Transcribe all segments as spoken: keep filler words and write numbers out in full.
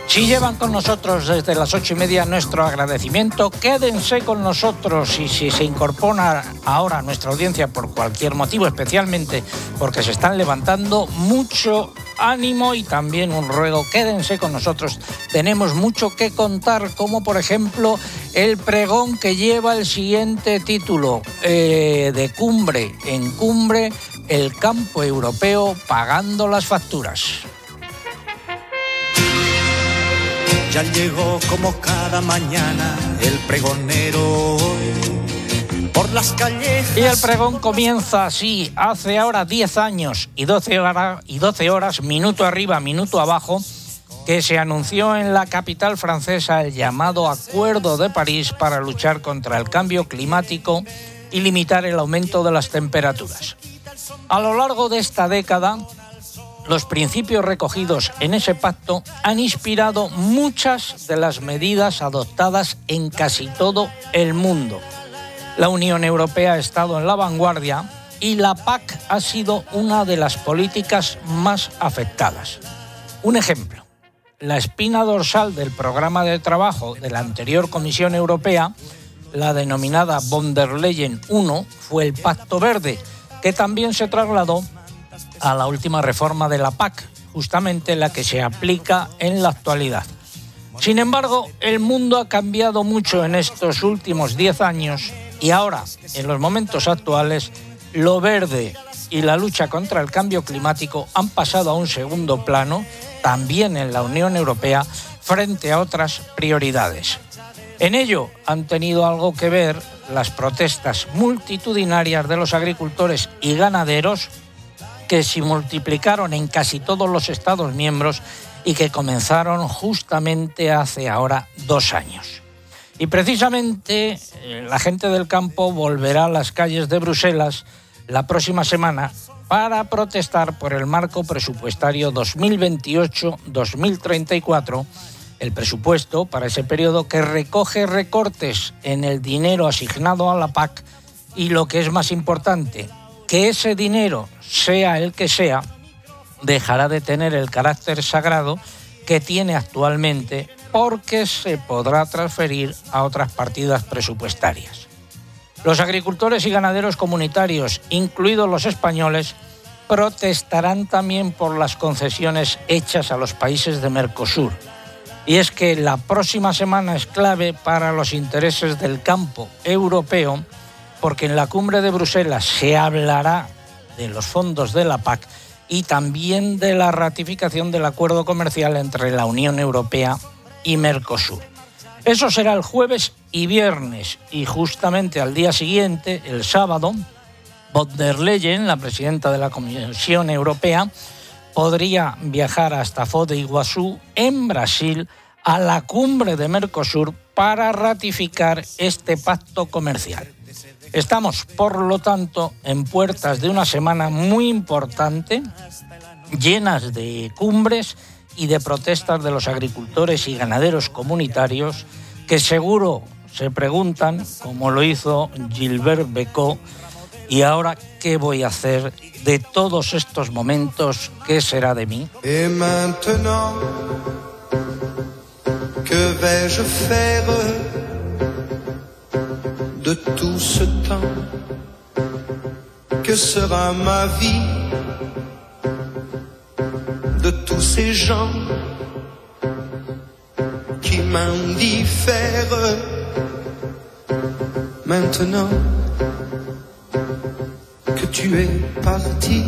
Si llevan con nosotros desde las ocho y media, nuestro agradecimiento. Quédense con nosotros, y si se incorpora ahora a nuestra audiencia por cualquier motivo, especialmente porque se están levantando, mucho ánimo y también un ruego, quédense con nosotros. Tenemos mucho que contar, como por ejemplo el pregón que lleva el siguiente título, eh, de cumbre en cumbre, el campo europeo pagando las facturas. Ya llegó como cada mañana el pregonero hoy por las calles. Y el pregón comienza así. Hace ahora diez años y doce horas, y doce horas, minuto arriba, minuto abajo, que se anunció en la capital francesa el llamado Acuerdo de París para luchar contra el cambio climático y limitar el aumento de las temperaturas. A lo largo de esta década, los principios recogidos en ese pacto han inspirado muchas de las medidas adoptadas en casi todo el mundo. La Unión Europea ha estado en la vanguardia y la P A C ha sido una de las políticas más afectadas. Un ejemplo, la espina dorsal del programa de trabajo de la anterior Comisión Europea, la denominada von der Leyen uno, fue el Pacto Verde, que también se trasladó a la última reforma de la P A C, justamente la que se aplica en la actualidad. Sin embargo, el mundo ha cambiado mucho en estos últimos diez años y ahora, en los momentos actuales, lo verde y la lucha contra el cambio climático han pasado a un segundo plano, también en la Unión Europea, frente a otras prioridades. En ello han tenido algo que ver las protestas multitudinarias de los agricultores y ganaderos, que se multiplicaron en casi todos los Estados miembros y que comenzaron justamente hace ahora dos años. Y precisamente eh, la gente del campo volverá a las calles de Bruselas la próxima semana para protestar por el marco presupuestario dos mil veintiocho dos mil treinta y cuatro, el presupuesto para ese periodo que recoge recortes en el dinero asignado a la P A C y, lo que es más importante, que ese dinero, sea el que sea, dejará de tener el carácter sagrado que tiene actualmente, porque se podrá transferir a otras partidas presupuestarias. Los agricultores y ganaderos comunitarios, incluidos los españoles, protestarán también por las concesiones hechas a los países de Mercosur. Y es que la próxima semana es clave para los intereses del campo europeo, porque en la cumbre de Bruselas se hablará de los fondos de la P A C y también de la ratificación del acuerdo comercial entre la Unión Europea y Mercosur. Eso será el jueves y viernes, y justamente al día siguiente, el sábado, von der Leyen, la presidenta de la Comisión Europea, podría viajar hasta Foz de Iguazú, en Brasil, a la cumbre de Mercosur para ratificar este pacto comercial. Estamos, por lo tanto, en puertas de una semana muy importante, llenas de cumbres y de protestas de los agricultores y ganaderos comunitarios, que seguro se preguntan, como lo hizo Gilbert Bécaud, ¿y ahora qué voy a hacer de todos estos momentos? ¿Qué será de mí? Et maintenant, que vais-je faire de tout ce temps? Que sera ma vie de tous ces gens qui m'indiffèrent maintenant que tu es parti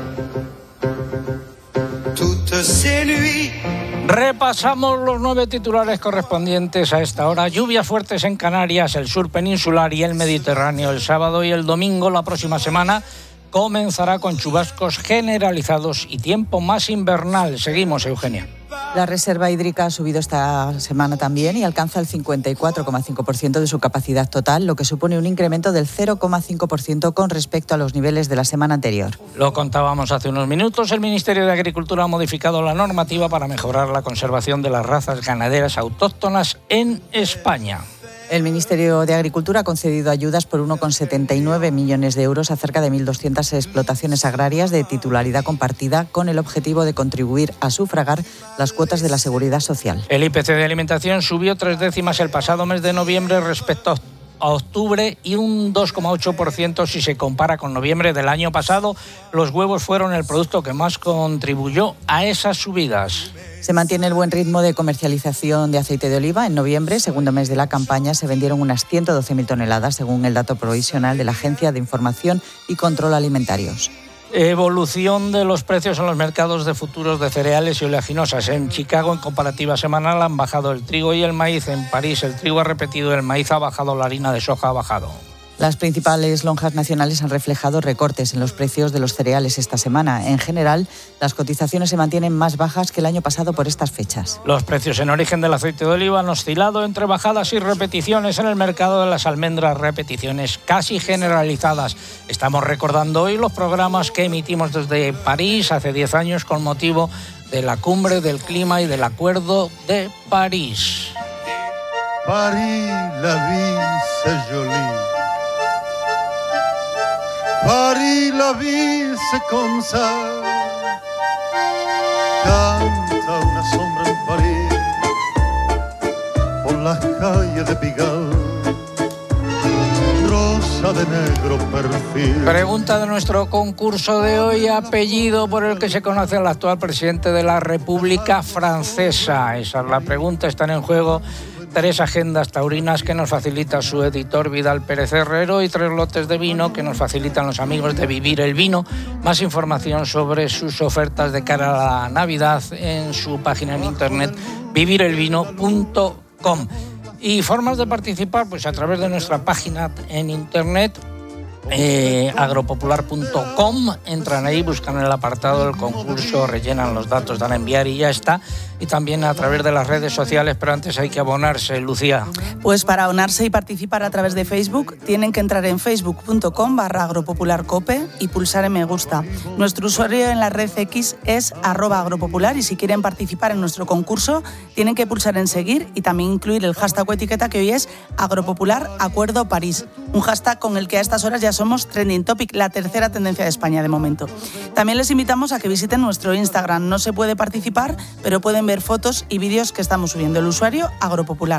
toutes ces nuits? Repasamos los nueve titulares correspondientes a esta hora. Lluvias fuertes en Canarias, el sur peninsular y el Mediterráneo el sábado y el domingo. La próxima semana comenzará con chubascos generalizados y tiempo más invernal. Seguimos, Eugenia. La reserva hídrica ha subido esta semana también y alcanza el cincuenta y cuatro coma cinco por ciento de su capacidad total, lo que supone un incremento del cero coma cinco por ciento con respecto a los niveles de la semana anterior. Lo contábamos hace unos minutos. El Ministerio de Agricultura ha modificado la normativa para mejorar la conservación de las razas ganaderas autóctonas en España. El Ministerio de Agricultura ha concedido ayudas por uno coma setenta y nueve millones de euros a cerca de mil doscientas explotaciones agrarias de titularidad compartida con el objetivo de contribuir a sufragar las cuotas de la Seguridad Social. El I P C de alimentación subió tres décimas el pasado mes de noviembre respecto a a octubre y un dos coma ocho por ciento si se compara con noviembre del año pasado. Los huevos fueron el producto que más contribuyó a esas subidas. Se mantiene el buen ritmo de comercialización de aceite de oliva. En noviembre, segundo mes de la campaña, se vendieron unas ciento doce mil toneladas, según el dato provisional de la Agencia de Información y Control Alimentarios. Evolución de los precios en los mercados de futuros de cereales y oleaginosas. En Chicago, en comparativa semanal, han bajado el trigo y el maíz. En París, el trigo ha repetido, el maíz ha bajado, la harina de soja ha bajado. Las principales lonjas nacionales han reflejado recortes en los precios de los cereales esta semana. En general, las cotizaciones se mantienen más bajas que el año pasado por estas fechas. Los precios en origen del aceite de oliva han oscilado entre bajadas y repeticiones. En el mercado de las almendras, repeticiones casi generalizadas. Estamos recordando hoy los programas que emitimos desde París hace diez años con motivo de la cumbre del clima y del Acuerdo de París. Paris, la vie, c'est joli. Paris, la vie, c'est comme ça. Canta una sombra en París por las calles de Pigalle, rosa de negro perfil. Pregunta de nuestro concurso de hoy: apellido por el que se conoce al actual presidente de la República Francesa. Esa es la pregunta. Están en juego tres agendas taurinas que nos facilita su editor Vidal Pérez Herrero y tres lotes de vino que nos facilitan los amigos de Vivir el Vino. Más información sobre sus ofertas de cara a la Navidad en su página en internet vivir el vino punto com. Y formas de participar, pues a través de nuestra página en internet Eh, agropopular punto com, entran ahí, buscan el apartado del concurso, rellenan los datos, dan a enviar y ya está. Y también a través de las redes sociales, pero antes hay que abonarse, Lucía. Pues para abonarse y participar a través de Facebook tienen que entrar en facebook punto com barra agropopularcope y pulsar en me gusta. Nuestro usuario en la red X es arroba agropopular y si quieren participar en nuestro concurso tienen que pulsar en seguir y también incluir el hashtag o etiqueta que hoy es agropopular acuerdo París, un hashtag con el que a estas horas ya somos trending topic, la tercera tendencia de España de momento. También les invitamos a que visiten nuestro Instagram. No se puede participar, pero pueden ver fotos y vídeos que estamos subiendo. El usuario agropopular.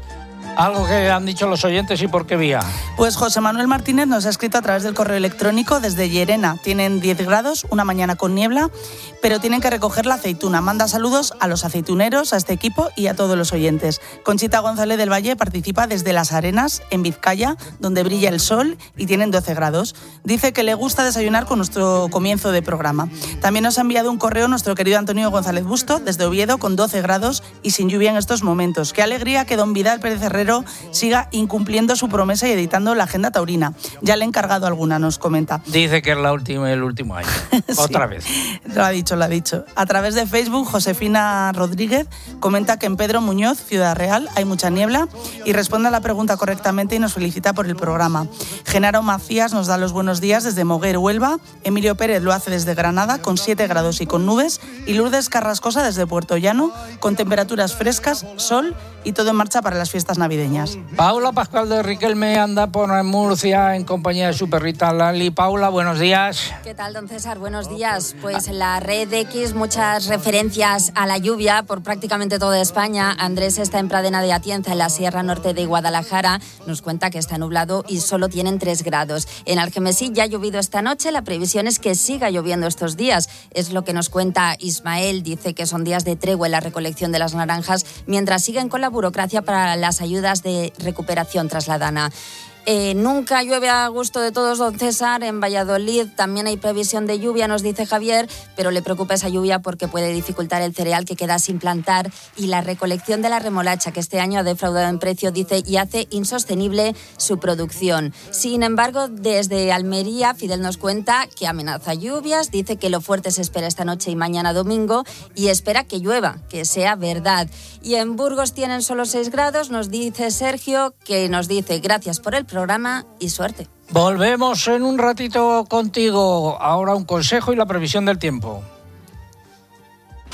Algo que han dicho los oyentes y por qué vía. Pues José Manuel Martínez nos ha escrito a través del correo electrónico desde Llerena. Tienen diez grados, una mañana con niebla, pero tienen que recoger la aceituna. Manda saludos a los aceituneros, a este equipo y a todos los oyentes. Conchita González del Valle participa desde Las Arenas, en Vizcaya, donde brilla el sol y tienen doce grados. Dice que le gusta desayunar con nuestro comienzo de programa. También nos ha enviado un correo nuestro querido Antonio González Busto desde Oviedo con doce grados y sin lluvia en estos momentos. Qué alegría que don Vidal Pérez Herrero siga incumpliendo su promesa y editando la agenda taurina. Ya le he encargado alguna, nos comenta. Dice que es la última, el último año. Sí, otra vez. Lo ha dicho, lo ha dicho. A través de Facebook, Josefina Rodríguez comenta que en Pedro Muñoz, Ciudad Real, hay mucha niebla y responde a la pregunta correctamente y nos felicita por el programa. Genaro Macías nos da los buenos días desde Moguer, Huelva. Emilio Pérez lo hace desde Granada con siete grados y con nubes. Y Lourdes Carrascosa desde Puerto Llano con temperaturas frescas, sol y todo en marcha para las fiestas navideñas. Paula Pascual de Riquelme anda por Murcia en compañía de su perrita Lali. Paula, buenos días. ¿Qué tal, don César? Buenos días. Pues en la red X muchas referencias a la lluvia por prácticamente toda España. Andrés está en Pradena de Atienza, en la Sierra Norte de Guadalajara. Nos cuenta que está nublado y solo tienen tres grados. En Algemesí ya ha llovido esta noche. La previsión es que siga lloviendo estos días. Es lo que nos cuenta Ismael. Dice que son días de tregua en la recolección de las naranjas mientras siguen con la burocracia para las ayudas de recuperación tras la dana. Eh, nunca llueve a gusto de todos, don César. En Valladolid también hay previsión de lluvia, nos dice Javier, pero le preocupa esa lluvia porque puede dificultar el cereal que queda sin plantar y la recolección de la remolacha, que este año ha defraudado en precio, dice, y hace insostenible su producción. Sin embargo, desde Almería, Fidel nos cuenta que amenaza lluvias, dice que lo fuerte se espera esta noche y mañana domingo y espera que llueva, que sea verdad. Y en Burgos tienen solo seis grados, nos dice Sergio, que nos dice gracias por el programa y suerte. Volvemos en un ratito contigo. Ahora un consejo y la previsión del tiempo.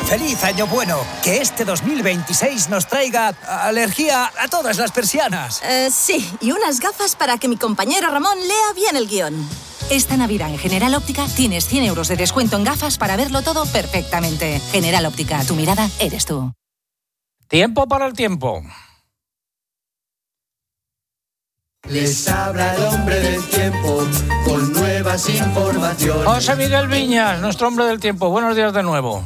¡Feliz año bueno! Que este dos mil veintiséis nos traiga alergia a todas las persianas. Eh, sí, y unas gafas para que mi compañero Ramón lea bien el guión. Esta Navidad en General Óptica tienes cien euros de descuento en gafas para verlo todo perfectamente. General Óptica, tu mirada eres tú. Tiempo para el tiempo. Les habla el hombre del tiempo con nuevas informaciones. José Miguel Viñas, nuestro hombre del tiempo. Buenos días de nuevo.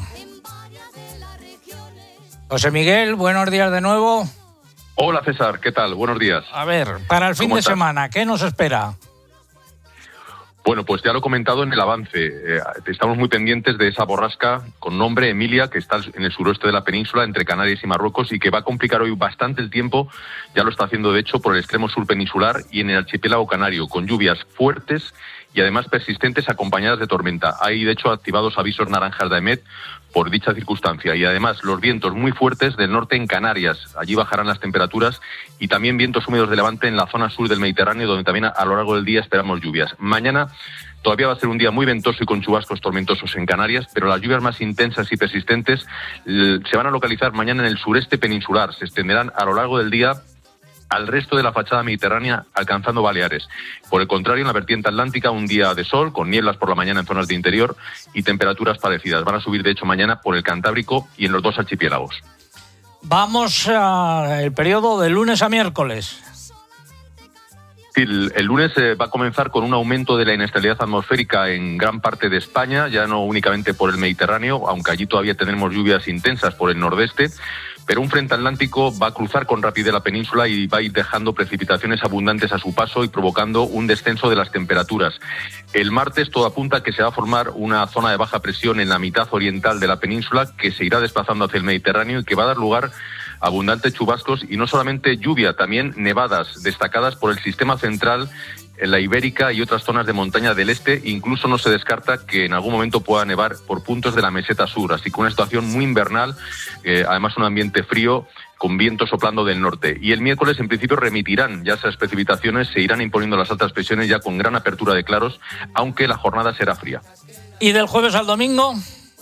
José Miguel, buenos días de nuevo. Hola César, ¿qué tal? Buenos días. A ver, para el fin de estás? semana, ¿qué nos espera? Bueno, pues ya lo he comentado en el avance. Eh, estamos muy pendientes de esa borrasca con nombre Emilia, que está en el suroeste de la península, entre Canarias y Marruecos, y que va a complicar hoy bastante el tiempo. Ya lo está haciendo, de hecho, por el extremo sur peninsular y en el archipiélago canario, con lluvias fuertes y además persistentes acompañadas de tormenta. Hay, de hecho, activados avisos naranjas de AEMET por dicha circunstancia. Y además los vientos muy fuertes del norte en Canarias. Allí bajarán las temperaturas y también vientos húmedos de levante en la zona sur del Mediterráneo, donde también a lo largo del día esperamos lluvias. Mañana todavía va a ser un día muy ventoso y con chubascos tormentosos en Canarias, pero las lluvias más intensas y persistentes se van a localizar mañana en el sureste peninsular. Se extenderán a lo largo del día al resto de la fachada mediterránea, alcanzando Baleares. Por el contrario, en la vertiente atlántica, un día de sol, con nieblas por la mañana en zonas de interior y temperaturas parecidas. Van a subir, de hecho, mañana por el Cantábrico y en los dos archipiélagos. Vamos al periodo de lunes a miércoles. Sí, el, el lunes eh, va a comenzar con un aumento de la inestabilidad atmosférica en gran parte de España, ya no únicamente por el Mediterráneo, aunque allí todavía tenemos lluvias intensas por el nordeste. Pero un frente atlántico va a cruzar con rapidez la península y va a ir dejando precipitaciones abundantes a su paso y provocando un descenso de las temperaturas. El martes todo apunta a que se va a formar una zona de baja presión en la mitad oriental de la península que se irá desplazando hacia el Mediterráneo y que va a dar lugar a abundantes chubascos y no solamente lluvia, también nevadas destacadas por el sistema central, en la Ibérica y otras zonas de montaña del este. Incluso no se descarta que en algún momento pueda nevar por puntos de la meseta sur, así que una situación muy invernal, eh, además un ambiente frío con viento soplando del norte. Y el miércoles en principio remitirán ya esas precipitaciones, se irán imponiendo las altas presiones ya con gran apertura de claros, aunque la jornada será fría. ¿Y del jueves al domingo?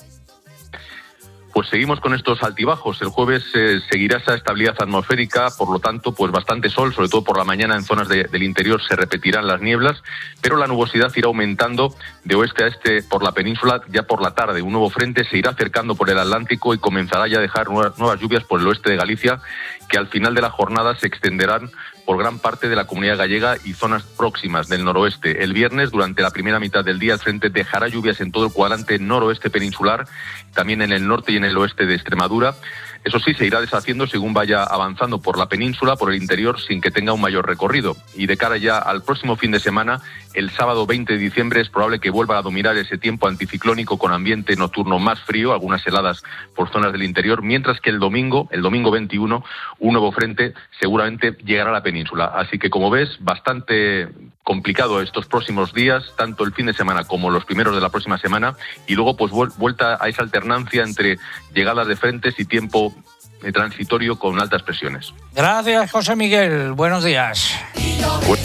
Pues seguimos con estos altibajos. El jueves eh, seguirá esa estabilidad atmosférica, por lo tanto, pues bastante sol, sobre todo por la mañana en zonas de, del interior se repetirán las nieblas, pero la nubosidad irá aumentando de oeste a este por la península ya por la tarde. Un nuevo frente se irá acercando por el Atlántico y comenzará ya a dejar nuevas, nuevas lluvias por el oeste de Galicia, que al final de la jornada se extenderán por gran parte de la Comunidad Gallega y zonas próximas del noroeste. El viernes, durante la primera mitad del día, el frente dejará lluvias en todo el cuadrante noroeste peninsular, también en el norte y en el oeste de Extremadura. Eso sí, se irá deshaciendo según vaya avanzando por la península, por el interior, sin que tenga un mayor recorrido. Y de cara ya al próximo fin de semana, el sábado veinte de diciembre, es probable que vuelva a dominar ese tiempo anticiclónico con ambiente nocturno más frío, algunas heladas por zonas del interior, mientras que el domingo, el domingo veintiuno, un nuevo frente seguramente llegará a la península. Así que, como ves, bastante complicado estos próximos días, tanto el fin de semana como los primeros de la próxima semana, y luego pues vuelta a esa alternancia entre llegadas de frentes y tiempo transitorio con altas presiones. Gracias, José Miguel. Buenos días. Bueno.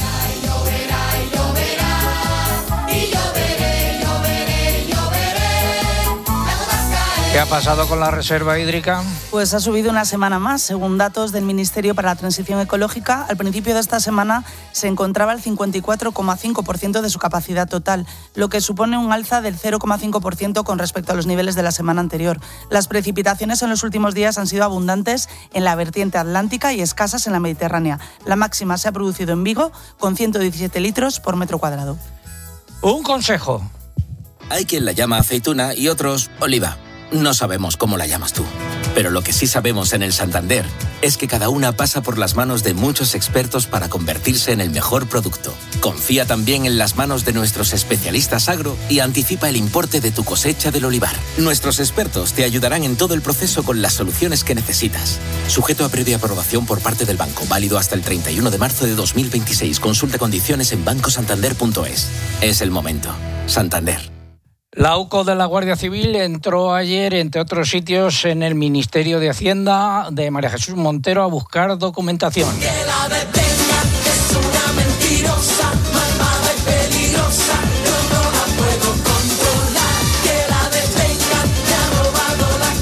¿Qué ha pasado con la reserva hídrica? Pues ha subido una semana más. Según datos del Ministerio para la Transición Ecológica, al principio de esta semana se encontraba al cincuenta y cuatro coma cinco por ciento de su capacidad total, lo que supone un alza del cero coma cinco por ciento con respecto a los niveles de la semana anterior. Las precipitaciones en los últimos días han sido abundantes en la vertiente atlántica y escasas en la mediterránea. La máxima se ha producido en Vigo, con ciento diecisiete litros por metro cuadrado. Un consejo. Hay quien la llama aceituna y otros oliva. No sabemos cómo la llamas tú, pero lo que sí sabemos en el Santander es que cada una pasa por las manos de muchos expertos para convertirse en el mejor producto. Confía también en las manos de nuestros especialistas agro y anticipa el importe de tu cosecha del olivar. Nuestros expertos te ayudarán en todo el proceso con las soluciones que necesitas. Sujeto a previa aprobación por parte del banco, válido hasta el treinta y uno de marzo de dos mil veintiséis. Consulta condiciones en banco santander punto es. Es el momento. Santander. La U C O de la Guardia Civil entró ayer, entre otros sitios, en el Ministerio de Hacienda de María Jesús Montero a buscar documentación. Que la detengan, es una mentirosa, malvada y peligrosa, yo no la puedo controlar. Que la detengan, me ha robado la... Y el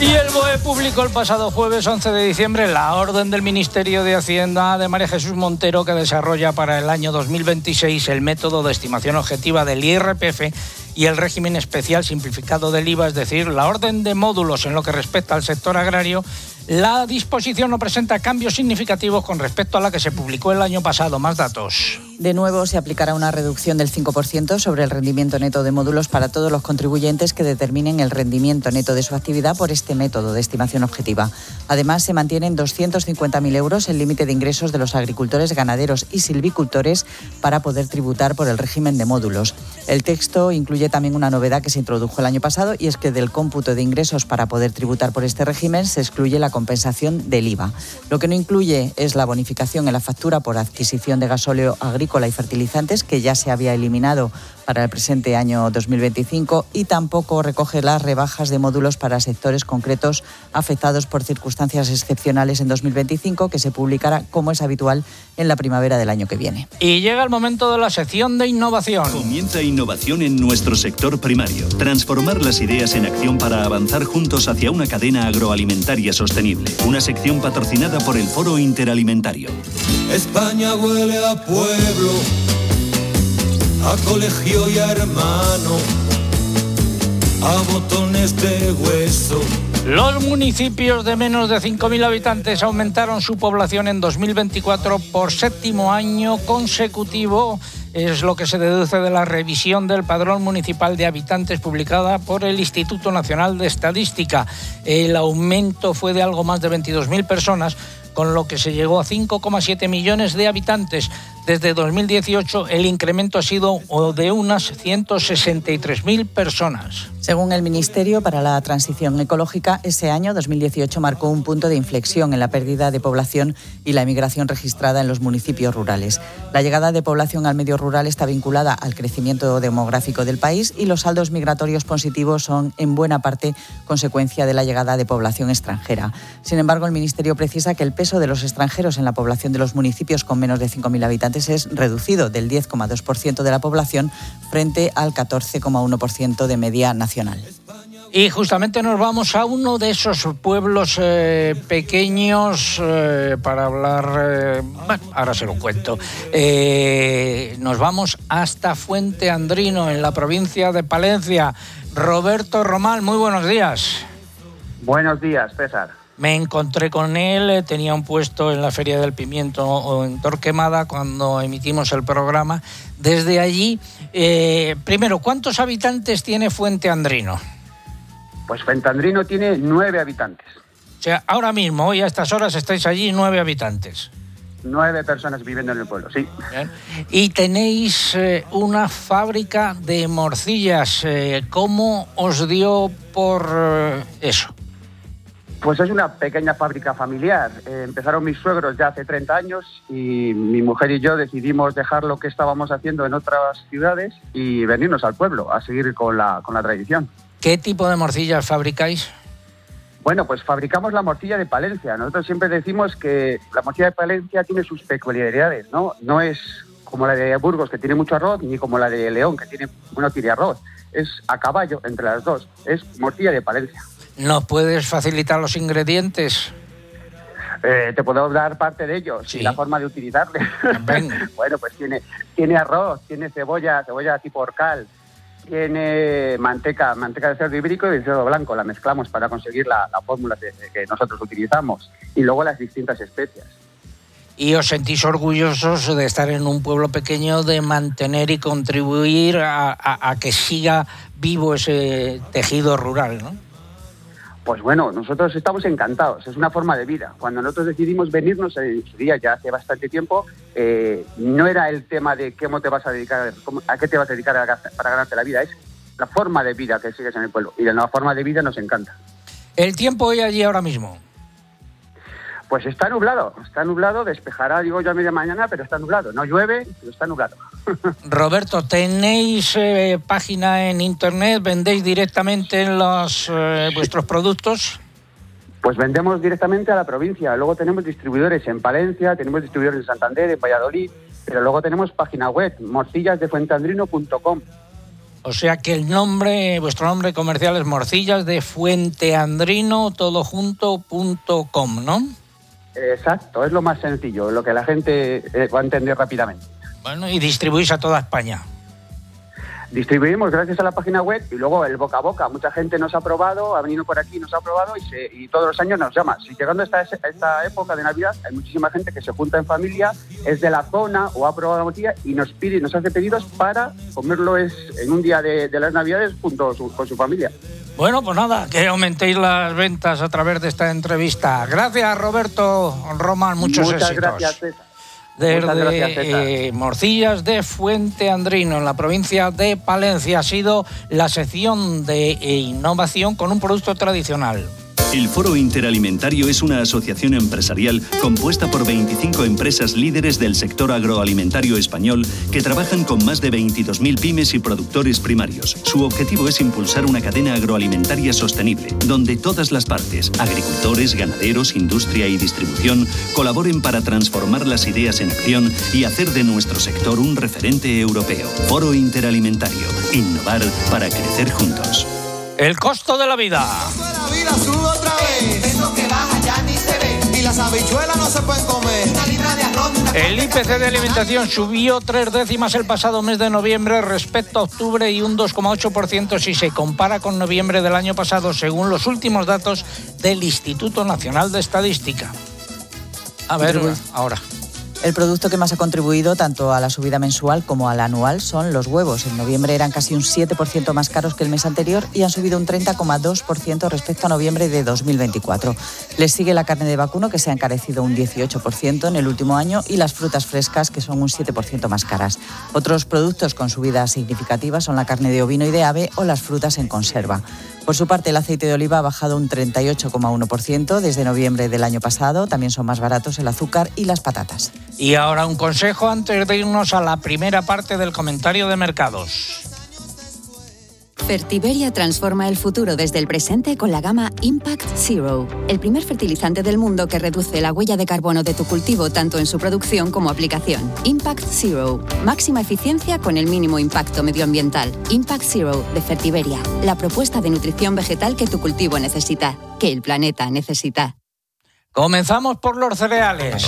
B O E publicó el pasado jueves once de diciembre la orden del Ministerio de Hacienda de María Jesús Montero que desarrolla para el año dos mil veintiséis el método de estimación objetiva del I R P F y el régimen especial simplificado del I V A, es decir, la orden de módulos en lo que respecta al sector agrario. La disposición no presenta cambios significativos con respecto a la que se publicó el año pasado. Más datos. De nuevo, se aplicará una reducción del cinco por ciento sobre el rendimiento neto de módulos para todos los contribuyentes que determinen el rendimiento neto de su actividad por este método de estimación objetiva. Además, se mantiene en doscientos cincuenta mil euros el límite de ingresos de los agricultores, ganaderos y silvicultores para poder tributar por el régimen de módulos. El texto incluye también una novedad que se introdujo el año pasado, y es que del cómputo de ingresos para poder tributar por este régimen se excluye la compensación del I V A. Lo que no incluye es la bonificación en la factura por adquisición de gasóleo agrícola y fertilizantes, que ya se había eliminado para el presente año dos mil veinticinco, y tampoco recoge las rebajas de módulos para sectores concretos afectados por circunstancias excepcionales en dos mil veinticinco, que se publicará, como es habitual, en la primavera del año que viene. Y llega el momento de la sección de innovación. Comienza innovación en nuestro sector primario. Transformar las ideas en acción para avanzar juntos hacia una cadena agroalimentaria sostenible. Una sección patrocinada por el Foro Interalimentario. España huele a pueblo, a colegio y a hermano, a botones de hueso. Los municipios de menos de cinco mil habitantes aumentaron su población en dos mil veinticuatro por séptimo año consecutivo. Es lo que se deduce de la revisión del Padrón Municipal de Habitantes publicada por el Instituto Nacional de Estadística. El aumento fue de algo más de veintidós mil personas, con lo que se llegó a cinco coma siete millones de habitantes. Desde dos mil dieciocho el incremento ha sido de unas ciento sesenta y tres mil personas. Según el Ministerio para la Transición Ecológica, ese año, dos mil dieciocho, marcó un punto de inflexión en la pérdida de población y la emigración registrada en los municipios rurales. La llegada de población al medio rural está vinculada al crecimiento demográfico del país, y los saldos migratorios positivos son en buena parte consecuencia de la llegada de población extranjera. Sin embargo, el Ministerio precisa que el peso de los extranjeros en la población de los municipios con menos de cinco mil habitantes es reducido, del diez coma dos por ciento de la población frente al catorce coma uno por ciento de media nacional. Y justamente nos vamos a uno de esos pueblos eh, pequeños eh, para hablar, eh, bueno, ahora se lo cuento. Eh, nos vamos hasta Fuente Andrino, en la provincia de Palencia. Roberto Román, muy buenos días. Buenos días, César. Me encontré con él, tenía un puesto en la Feria del Pimiento en Torquemada cuando emitimos el programa. Desde allí, eh, primero, ¿cuántos habitantes tiene Fuente Andrino? Pues Fuente Andrino tiene nueve habitantes. O sea, ahora mismo, hoy a estas horas estáis allí nueve habitantes. Nueve personas viviendo en el pueblo, sí. Bien. Y tenéis eh, una fábrica de morcillas. Eh, ¿Cómo os dio por eh, eso? Pues es una pequeña fábrica familiar. Eh, empezaron mis suegros ya hace treinta años y mi mujer y yo decidimos dejar lo que estábamos haciendo en otras ciudades y venirnos al pueblo a seguir con la, con la tradición. ¿Qué tipo de morcillas fabricáis? Bueno, pues fabricamos la morcilla de Palencia. Nosotros siempre decimos que la morcilla de Palencia tiene sus peculiaridades, ¿no? No es como la de Burgos, que tiene mucho arroz, ni como la de León, que tiene, no tiene arroz. Es a caballo entre las dos. Es morcilla de Palencia. ¿Nos puedes facilitar los ingredientes? Eh, te puedo dar parte de ellos, sí, y la forma de utilizarle. Bueno, pues tiene, tiene arroz, tiene cebolla, cebolla tipo horcal, tiene manteca, manteca de cerdo ibérico y de cerdo blanco. La mezclamos para conseguir la, la fórmula que, que nosotros utilizamos. Y luego las distintas especias. ¿Y os sentís orgullosos de estar en un pueblo pequeño, de mantener y contribuir a, a, a que siga vivo ese tejido rural, ¿no? Pues bueno, nosotros estamos encantados, es una forma de vida. Cuando nosotros decidimos venirnos en su día, ya hace bastante tiempo, eh, no era el tema de cómo te vas a dedicar, cómo, a qué te vas a dedicar a, para ganarte la vida, es la forma de vida que sigues en el pueblo. Y la nueva forma de vida nos encanta. ¿El tiempo hoy allí ahora mismo? Pues está nublado, está nublado, despejará, digo yo, a media mañana, pero está nublado. No llueve, pero está nublado. Roberto, ¿tenéis eh, página en internet? ¿Vendéis directamente los, eh, vuestros productos? Pues vendemos directamente a la provincia. Luego tenemos distribuidores en Palencia, tenemos distribuidores en Santander, en Valladolid, pero luego tenemos página web, morcillas de fuente andrino punto com. O sea que el nombre, vuestro nombre comercial es Morcillas de Fuenteandrino, todo junto, punto com, ¿no? Exacto, es lo más sencillo, lo que la gente eh, va a entender rápidamente. Bueno, y distribuís a toda España. Distribuimos gracias a la página web y luego el boca a boca. Mucha gente nos ha probado, ha venido por aquí, nos ha probado y, se, y todos los años nos llama. Si llegando a esta, a esta época de Navidad, hay muchísima gente que se junta en familia, es de la zona o ha probado la morcilla y nos pide, nos hace pedidos para comerlo es, en un día de, de las Navidades junto su, con su familia. Bueno, pues nada, que aumentéis las ventas a través de esta entrevista. Gracias, Roberto Román, muchos Muchas éxitos. gracias, César. Desde gracias, eh, Morcillas de Fuenteandrino, en la provincia de Palencia, ha sido la sección de eh, innovación con un producto tradicional. El Foro Interalimentario es una asociación empresarial compuesta por veinticinco empresas líderes del sector agroalimentario español que trabajan con más de veintidós mil pymes y productores primarios. Su objetivo es impulsar una cadena agroalimentaria sostenible, donde todas las partes, agricultores, ganaderos, industria y distribución, colaboren para transformar las ideas en acción y hacer de nuestro sector un referente europeo. Foro Interalimentario. Innovar para crecer juntos. El costo de la vida. La vida sube otra vez. El peso que baja ya ni se ve. Y las habichuelas no se pueden comer. Una libra de arroz. El I P C de alimentación subió tres décimas el pasado mes de noviembre respecto a octubre y un dos coma ocho por ciento si se compara con noviembre del año pasado, según los últimos datos del Instituto Nacional de Estadística. A ver, ahora. El producto que más ha contribuido tanto a la subida mensual como a la anual son los huevos. En noviembre eran casi un siete por ciento más caros que el mes anterior y han subido un treinta coma dos por ciento respecto a noviembre de dos mil veinticuatro. Les sigue la carne de vacuno, que se ha encarecido un dieciocho por ciento en el último año, y las frutas frescas, que son un siete por ciento más caras. Otros productos con subidas significativas son la carne de ovino y de ave o las frutas en conserva. Por su parte, el aceite de oliva ha bajado un treinta y ocho coma uno por ciento desde noviembre del año pasado. También son más baratos el azúcar y las patatas. Y ahora un consejo antes de irnos a la primera parte del comentario de mercados. Fertiberia transforma el futuro desde el presente con la gama Impact Zero, el primer fertilizante del mundo que reduce la huella de carbono de tu cultivo tanto en su producción como aplicación. Impact Zero, máxima eficiencia con el mínimo impacto medioambiental. Impact Zero de Fertiberia, la propuesta de nutrición vegetal que tu cultivo necesita, que el planeta necesita. Comenzamos por los cereales.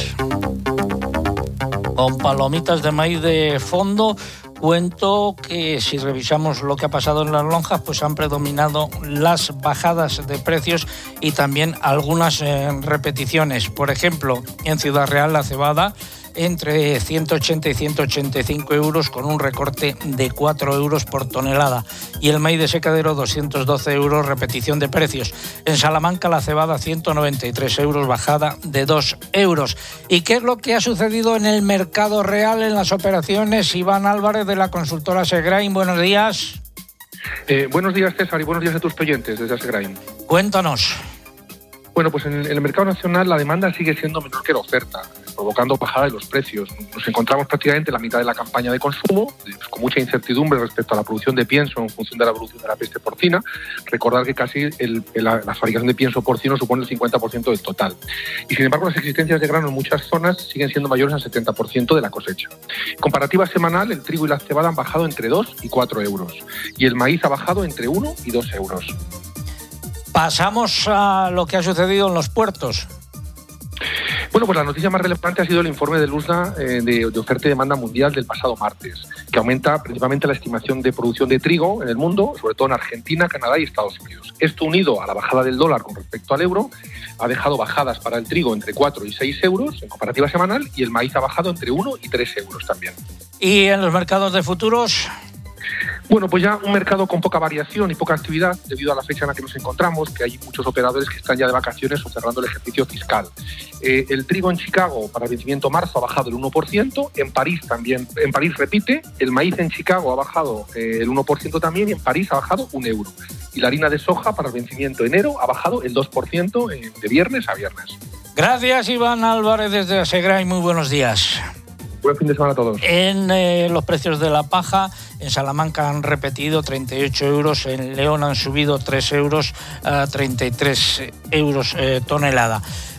Con palomitas de maíz de fondo, cuento que si revisamos lo que ha pasado en las lonjas, pues han predominado las bajadas de precios y también algunas eh, repeticiones. Por ejemplo, en Ciudad Real la cebada entre ciento ochenta y ciento ochenta y cinco euros con un recorte de cuatro euros por tonelada. Y el maíz de secadero doscientos doce euros, repetición de precios. En Salamanca la cebada ciento noventa y tres euros, bajada de dos euros. ¿Y qué es lo que ha sucedido en el mercado real en las operaciones? Iván Álvarez, de la consultora Segrain, buenos días. Eh, buenos días, César, y buenos días a tus oyentes desde Segrain. Cuéntanos. Bueno, pues en el mercado nacional la demanda sigue siendo menor que la oferta, provocando bajada de los precios. Nos encontramos prácticamente en la mitad de la campaña de consumo, con mucha incertidumbre respecto a la producción de pienso en función de la evolución de la peste porcina. Recordar que casi el, la, la fabricación de pienso porcino supone el cincuenta por ciento del total. Y sin embargo, las existencias de grano en muchas zonas siguen siendo mayores al setenta por ciento de la cosecha. Comparativa semanal, el trigo y la cebada han bajado entre dos y cuatro euros, y el maíz ha bajado entre uno y dos euros. Pasamos a lo que ha sucedido en los puertos. Bueno, pues la noticia más relevante ha sido el informe del U S D A eh, de, de oferta y demanda mundial del pasado martes, que aumenta principalmente la estimación de producción de trigo en el mundo, sobre todo en Argentina, Canadá y Estados Unidos. Esto, unido a la bajada del dólar con respecto al euro, ha dejado bajadas para el trigo entre cuatro y seis euros en comparativa semanal, y el maíz ha bajado entre uno y tres euros también. ¿Y en los mercados de futuros? Bueno, pues ya un mercado con poca variación y poca actividad debido a la fecha en la que nos encontramos, que hay muchos operadores que están ya de vacaciones o cerrando el ejercicio fiscal. Eh, el trigo en Chicago para el vencimiento marzo ha bajado el uno por ciento, en París también, en París repite, el maíz en Chicago ha bajado eh, el uno por ciento también, y en París ha bajado un euro. Y la harina de soja para el vencimiento enero ha bajado el dos por ciento eh, de viernes a viernes. Gracias, Iván Álvarez, desde Asegra, y muy buenos días. Buen fin de semana a todos. En eh, los precios de la paja, en Salamanca han repetido treinta y ocho euros, en León han subido tres euros a treinta y tres euros eh, tonelada.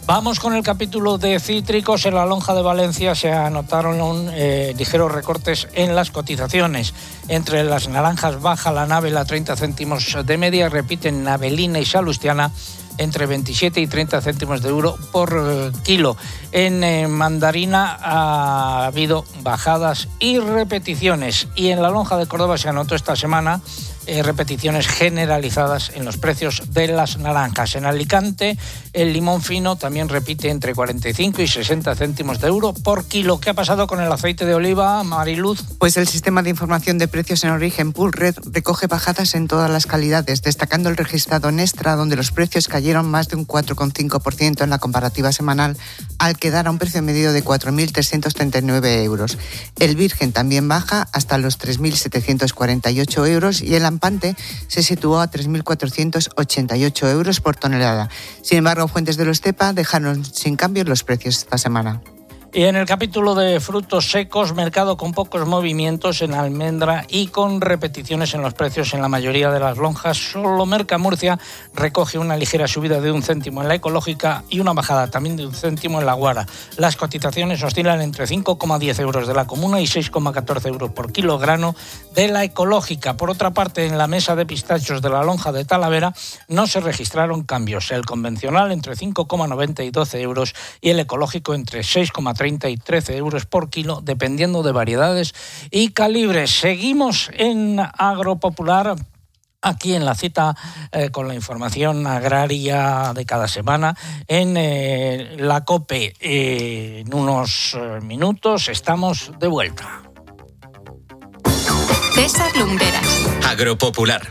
Vamos con el capítulo de cítricos. En la lonja de Valencia se anotaron eh, ligeros recortes en las cotizaciones. Entre las naranjas baja la Navela treinta céntimos de media, repiten Navelina y Salustiana entre veintisiete y treinta céntimos de euro por eh, kilo. En eh, mandarina ha habido bajadas y repeticiones. Y en la lonja de Córdoba se anotó esta semana Eh, repeticiones generalizadas en los precios de las naranjas. En Alicante, el limón fino también repite entre cuarenta y cinco y sesenta céntimos de euro por kilo. ¿Qué ha pasado con el aceite de oliva, Mariluz? Pues el sistema de información de precios en origen Poolred recoge bajadas en todas las calidades, destacando el registrado Nestra, donde los precios cayeron más de un cuatro coma cinco por ciento en la comparativa semanal, al quedar a un precio medio de cuatro mil trescientos treinta y nueve euros. El Virgen también baja hasta los tres mil setecientos cuarenta y ocho euros y el Ampante se situó a tres mil cuatrocientos ochenta y ocho euros por tonelada. Sin embargo, fuentes de los Estepa dejaron sin cambios los precios esta semana. Y en el capítulo de frutos secos, mercado con pocos movimientos en almendra y con repeticiones en los precios en la mayoría de las lonjas. Solo Mercamurcia recoge una ligera subida de un céntimo en la ecológica y una bajada también de un céntimo en la guara. Las cotizaciones oscilan entre cinco coma diez euros de la comuna y seis coma catorce euros por kilogramo de la ecológica. Por otra parte, en la mesa de pistachos de la lonja de Talavera no se registraron cambios. El convencional entre cinco coma noventa y doce euros y el ecológico entre seis coma treinta y trece euros por kilo, dependiendo de variedades y calibres. Seguimos en Agropopular, aquí en la cita eh, con la información agraria de cada semana en eh, la COPE. Eh, en unos eh, minutos estamos de vuelta. César Lumberas. Agropopular.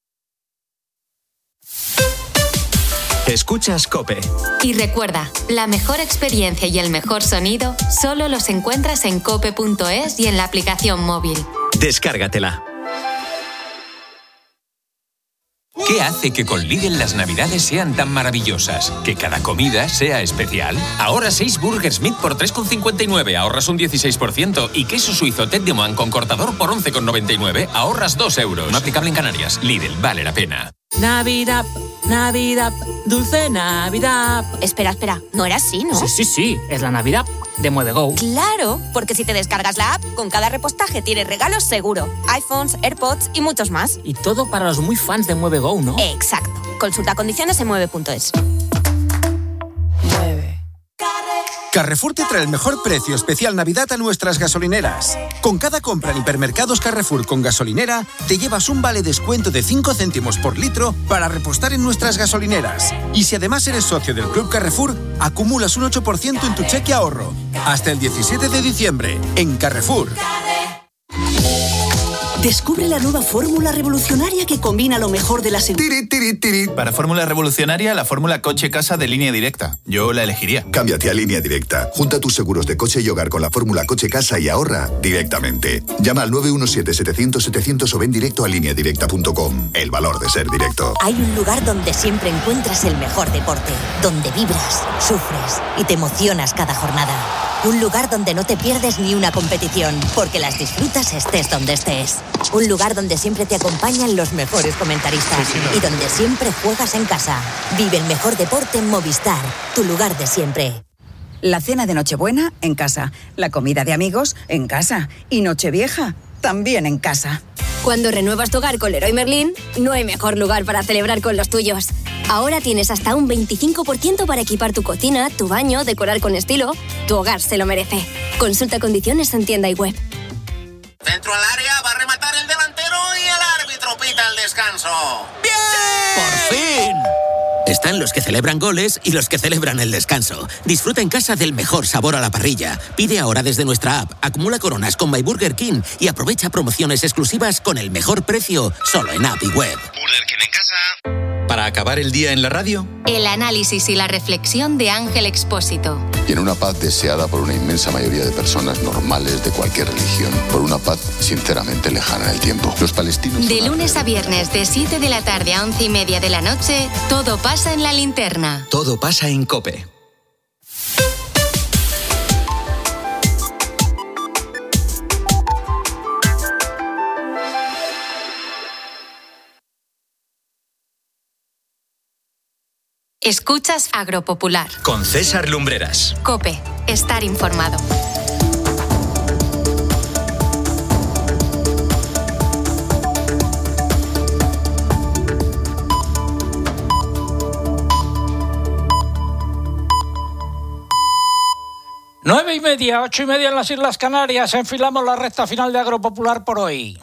Escuchas COPE. Y recuerda, la mejor experiencia y el mejor sonido solo los encuentras en cope punto es y en la aplicación móvil. Descárgatela. ¿Qué hace que con Lidl las navidades sean tan maravillosas? ¿Que cada comida sea especial? Ahora seis Burgers Meat por tres con cincuenta y nueve, ahorras un dieciséis por ciento. Y queso suizo Tête de Moine con cortador por once con noventa y nueve, ahorras dos euros. No aplicable en Canarias. Lidl, vale la pena. Navidad, Navidad, dulce Navidad. Espera, espera, no era así, ¿no? Sí, sí, sí, es la Navidad de MueveGo. Claro, porque si te descargas la app, con cada repostaje tienes regalos seguro. iPhones, AirPods y muchos más. Y todo para los muy fans de MueveGo, ¿no? Exacto. Consulta condiciones en mueve punto es. Carrefour te trae el mejor precio especial Navidad a nuestras gasolineras. Con cada compra en hipermercados Carrefour con gasolinera, te llevas un vale descuento de cinco céntimos por litro para repostar en nuestras gasolineras. Y si además eres socio del Club Carrefour, acumulas un ocho por ciento en tu cheque ahorro. Hasta el diecisiete de diciembre, en Carrefour. Descubre la nueva fórmula revolucionaria que combina lo mejor de la seguridad. Para fórmula revolucionaria, la fórmula coche-casa de Línea Directa. Yo la elegiría. Cámbiate a Línea Directa. Junta tus seguros de coche y hogar con la fórmula coche-casa y ahorra directamente. Llama al nueve uno siete, setecientos, setecientos o ven directo a línea directa punto com. El valor de ser directo. Hay un lugar donde siempre encuentras el mejor deporte. Donde vibras, sufres y te emocionas cada jornada. Un lugar donde no te pierdes ni una competición, porque las disfrutas estés donde estés. Un lugar donde siempre te acompañan los mejores comentaristas y donde siempre juegas en casa. Vive el mejor deporte en Movistar, tu lugar de siempre. La cena de Nochebuena, en casa. La comida de amigos, en casa. Y Nochevieja, también en casa. Cuando renuevas tu hogar con Leroy Merlin, no hay mejor lugar para celebrar con los tuyos. Ahora tienes hasta un veinticinco por ciento para equipar tu cocina, tu baño, decorar con estilo. Tu hogar se lo merece. Consulta condiciones en tienda y web. Centro al área, va a rematar el delantero y el árbitro pita el descanso. ¡Bien! ¡Por fin! Están los que celebran goles y los que celebran el descanso. Disfruta en casa del mejor sabor a la parrilla. Pide ahora desde nuestra app, acumula coronas con My Burger King y aprovecha promociones exclusivas con el mejor precio solo en app y web. Burger King en casa. Para acabar el día en la radio, El análisis y la reflexión de Ángel Expósito. Y en una paz deseada por una inmensa mayoría de personas normales de cualquier religión, por una paz sinceramente lejana en el tiempo. Los palestinos... De lunes a viernes, de siete de la tarde a once y media de la noche, todo pasa en la linterna. todo pasa en COPE. Escuchas Agropopular. Con César Lumbreras. COPE. Estar informado. Nueve y media, ocho y media en las Islas Canarias. Enfilamos la recta final de Agropopular por hoy.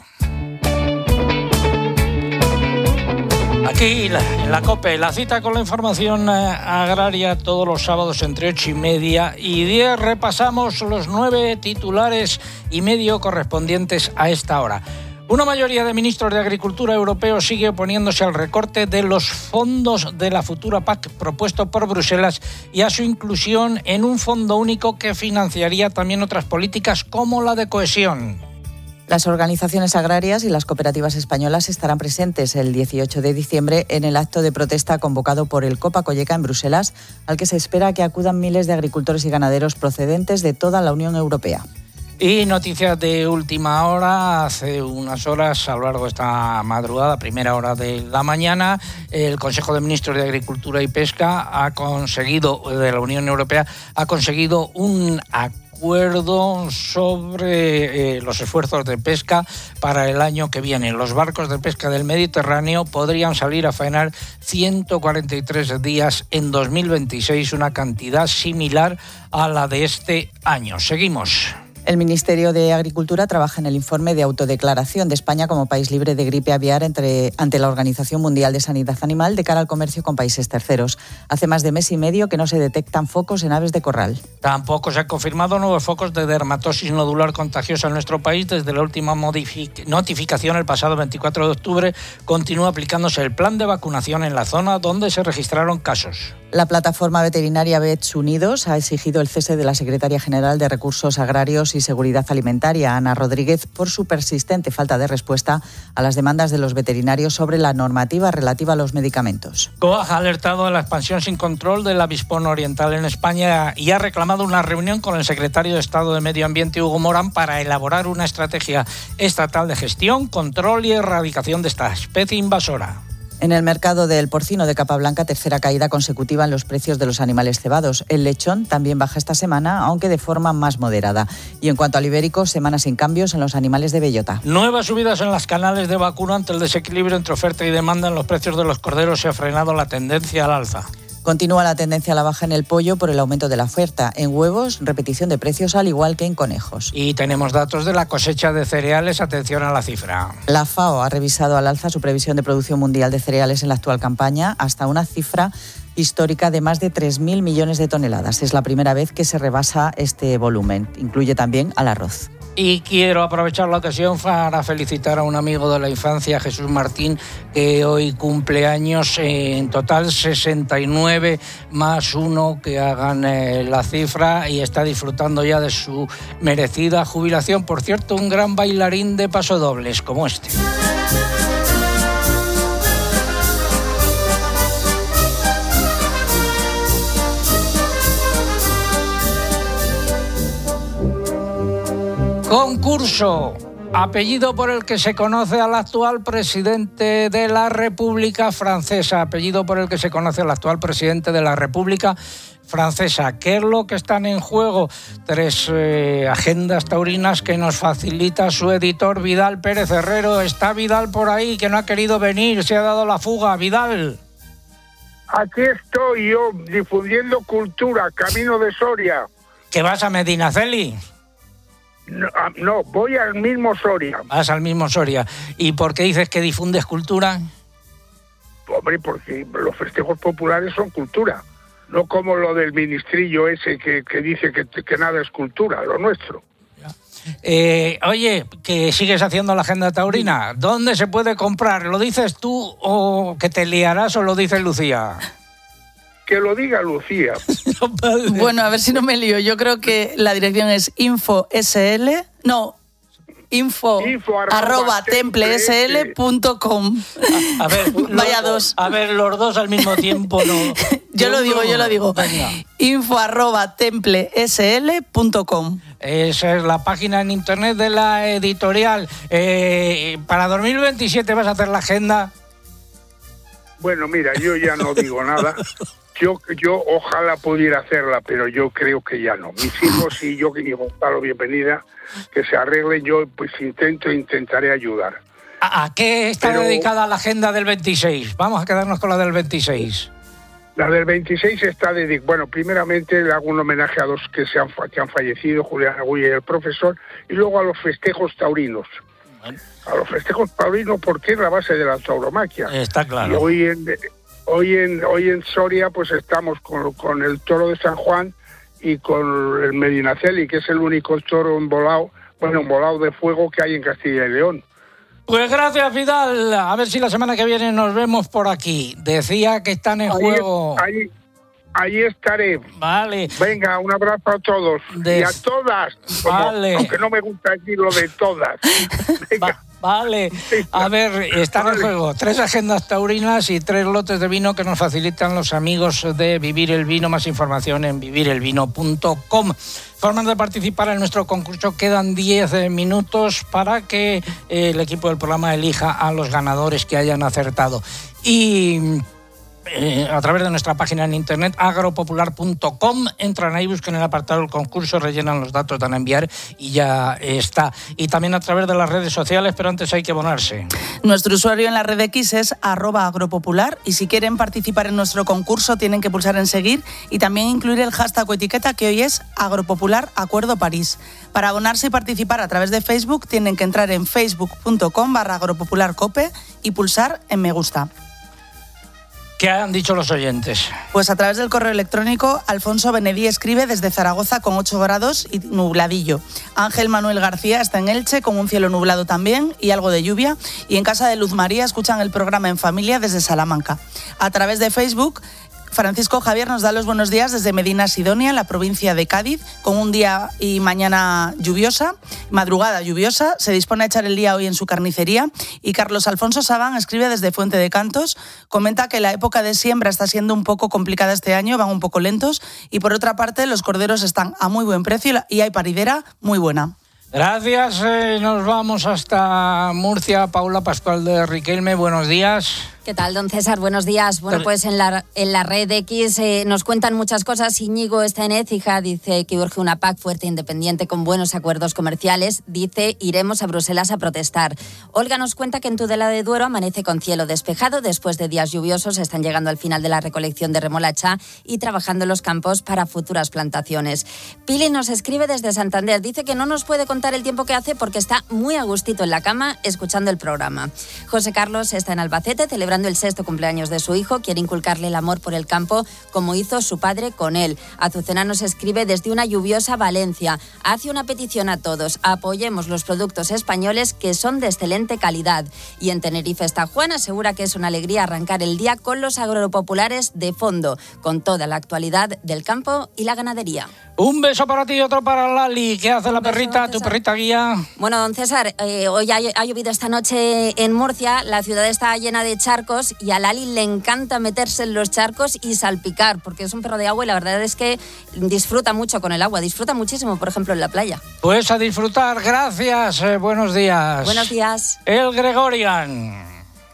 Aquí, en la COPE, la cita con la información agraria todos los sábados entre ocho y media y diez. Repasamos los nueve titulares y medio correspondientes a esta hora. Una mayoría de ministros de Agricultura europeos sigue oponiéndose al recorte de los fondos de la futura P A C propuesto por Bruselas y a su inclusión en un fondo único que financiaría también otras políticas como la de cohesión. Las organizaciones agrarias y las cooperativas españolas estarán presentes el dieciocho de diciembre en el acto de protesta convocado por el Copa Colleca en Bruselas, al que se espera que acudan miles de agricultores y ganaderos procedentes de toda la Unión Europea. Y noticias de última hora, hace unas horas, a lo largo de esta madrugada, primera hora de la mañana, el Consejo de Ministros de Agricultura y Pesca ha conseguido, de la Unión Europea, ha conseguido un acuerdo acuerdo sobre eh, los esfuerzos de pesca para el año que viene. Los barcos de pesca del Mediterráneo podrían salir a faenar ciento cuarenta y tres días en dos mil veintiséis, una cantidad similar a la de este año. Seguimos. El Ministerio de Agricultura trabaja en el informe de autodeclaración de España como país libre de gripe aviar entre, ante la Organización Mundial de Sanidad Animal de cara al comercio con países terceros. Hace más de mes y medio que no se detectan focos en aves de corral. Tampoco se han confirmado nuevos focos de dermatosis nodular contagiosa en nuestro país. Desde la última modific- notificación el pasado veinticuatro de octubre continúa aplicándose el plan de vacunación en la zona donde se registraron casos. La plataforma veterinaria Vets Unidos ha exigido el cese de la secretaria general de Recursos Agrarios y Seguridad Alimentaria, Ana Rodríguez, por su persistente falta de respuesta a las demandas de los veterinarios sobre la normativa relativa a los medicamentos. COAG ha alertado de la expansión sin control del avispón oriental en España y ha reclamado una reunión con el secretario de Estado de Medio Ambiente, Hugo Morán, para elaborar una estrategia estatal de gestión, control y erradicación de esta especie invasora. En el mercado del porcino de capa blanca, tercera caída consecutiva en los precios de los animales cebados. El lechón también baja esta semana, aunque de forma más moderada. Y en cuanto al ibérico, semana sin cambios en los animales de bellota. Nuevas subidas en las canales de vacuno ante el desequilibrio entre oferta y demanda en los precios de los corderos. Se ha frenado la tendencia al alza. Continúa la tendencia a la baja en el pollo por el aumento de la oferta. En huevos, repetición de precios al igual que en conejos. Y tenemos datos de la cosecha de cereales. Atención a la cifra. La FAO ha revisado al alza su previsión de producción mundial de cereales en la actual campaña hasta una cifra histórica de más de tres mil millones de toneladas. Es la primera vez que se rebasa este volumen. Incluye también al arroz. Y quiero aprovechar la ocasión para felicitar a un amigo de la infancia, Jesús Martín, que hoy cumple años, eh, en total sesenta y nueve más uno que hagan eh, la cifra, y está disfrutando ya de su merecida jubilación. Por cierto, un gran bailarín de pasodobles como este. Concurso. Apellido por el que se conoce al actual presidente de la República Francesa. Apellido por el que se conoce al actual presidente de la República Francesa. ¿Qué es lo que están en juego? Tres eh, agendas taurinas que nos facilita su editor Vidal Pérez Herrero. Está Vidal por ahí, que no ha querido venir, se ha dado la fuga. Vidal. Aquí estoy yo, difundiendo cultura, camino de Soria. ¿Que vas a Medinaceli? No, no, voy al mismo Soria. Vas al mismo Soria. ¿Y por qué dices que difundes cultura? Hombre, porque los festejos populares son cultura. No como lo del ministrillo ese que, que dice que, que nada es cultura, lo nuestro. Eh, oye, que sigues haciendo la agenda taurina. ¿Dónde se puede comprar? ¿Lo dices tú o que te liarás o lo dice Lucía? Que lo diga Lucía. Bueno, a ver si no me lío. Yo creo que la dirección es info S L, no, info, info arroba, arroba temple s l punto com. A, a ver, vaya los, dos. A ver, los dos al mismo tiempo, ¿no? Yo lo digo, yo lo digo. Venga. info arroba temple s l punto com. Esa es la página en internet de la editorial. Eh, para dos mil veintisiete vas a hacer la agenda. Bueno, mira, yo ya no digo nada. Yo, yo ojalá pudiera hacerla, pero yo creo que ya no. Mis hijos y yo, y Gonzalo, bienvenida, que se arreglen, yo pues intento, intentaré ayudar. ¿A, a qué está pero, dedicada la agenda del veintiséis? Vamos a quedarnos con la del veintiséis. La del veintiséis está dedicada, bueno, primeramente le hago un homenaje a los que, se han, que han fallecido, Julián Agulla y el profesor, y luego a los festejos taurinos. Bueno. A los festejos taurinos porque es la base de la tauromaquia. Está claro. Y hoy en, hoy en, hoy en Soria pues estamos con, con el toro de San Juan y con el Medinaceli, que es el único toro embolado, bueno, embolado de fuego que hay en Castilla y León. Pues gracias, Vidal. A ver si la semana que viene nos vemos por aquí. Decía que están en ahí, juego... Ahí, ahí estaré. Vale. Venga, un abrazo a todos. De... Y a todas. Vale. Como, aunque no me gusta decir lo de todas. Venga. Vale, a ver, están vale. en juego tres agendas taurinas y tres lotes de vino que nos facilitan los amigos de Vivir el Vino. Más información en vivir el vino punto com. Formas de participar en nuestro concurso, quedan diez minutos para que eh, el equipo del programa elija a los ganadores que hayan acertado. Y... Eh, a través de nuestra página en internet agropopular punto com, entran ahí, buscan el apartado del concurso, rellenan los datos, dan a enviar y ya está. Y también a través de las redes sociales, pero antes hay que abonarse. Nuestro usuario en la red X es arroba agropopular y si quieren participar en nuestro concurso tienen que pulsar en seguir y también incluir el hashtag o etiqueta que hoy es agropopular acuerdo París. Para abonarse y participar a través de Facebook tienen que entrar en facebook punto com barra agropopularcope y pulsar en me gusta. ¿Qué han dicho los oyentes? Pues a través del correo electrónico, Alfonso Benedí escribe desde Zaragoza con ocho grados y nubladillo. Ángel Manuel García está en Elche con un cielo nublado también y algo de lluvia. Y en casa de Luz María escuchan el programa en familia desde Salamanca. A través de Facebook, Francisco Javier nos da los buenos días desde Medina Sidonia, en la provincia de Cádiz, con un día y mañana lluviosa, madrugada lluviosa. Se dispone a echar el día hoy en su carnicería. Y Carlos Alfonso Sabán escribe desde Fuente de Cantos, comenta que la época de siembra está siendo un poco complicada este año, van un poco lentos. Y por otra parte, los corderos están a muy buen precio y hay paridera muy buena. Gracias, eh, nos vamos hasta Murcia. Paula Pascual de Riquelme, buenos días. ¿Qué tal, don César? Buenos días. Bueno, pues en la, en la red X eh, nos cuentan muchas cosas. Íñigo está en Écija, dice que urge una P A C fuerte e independiente con buenos acuerdos comerciales. Dice, iremos a Bruselas a protestar. Olga nos cuenta que en Tudela de Duero amanece con cielo despejado. Después de días lluviosos están llegando al final de la recolección de remolacha y trabajando en los campos para futuras plantaciones. Pili nos escribe desde Santander. Dice que no nos puede contar el tiempo que hace porque está muy a gustito en la cama escuchando el programa. José Carlos está en Albacete celebrando el sexto cumpleaños de su hijo, quiere inculcarle el amor por el campo como hizo su padre con él. Azucena nos escribe desde una lluviosa Valencia. Hace una petición a todos, apoyemos los productos españoles que son de excelente calidad. Y en Tenerife está Juan, asegura que es una alegría arrancar el día con los agropopulares de fondo, con toda la actualidad del campo y la ganadería. Un beso para ti y otro para Lali. ¿Qué hace la perrita, beso, tu perrita guía? Bueno, don César, eh, hoy ha, ha llovido esta noche en Murcia, la ciudad está llena de charcos y a Lali le encanta meterse en los charcos y salpicar, porque es un perro de agua y la verdad es que disfruta mucho con el agua, disfruta muchísimo, por ejemplo, en la playa. Pues a disfrutar, gracias, eh, buenos días. Buenos días. El Gregorian.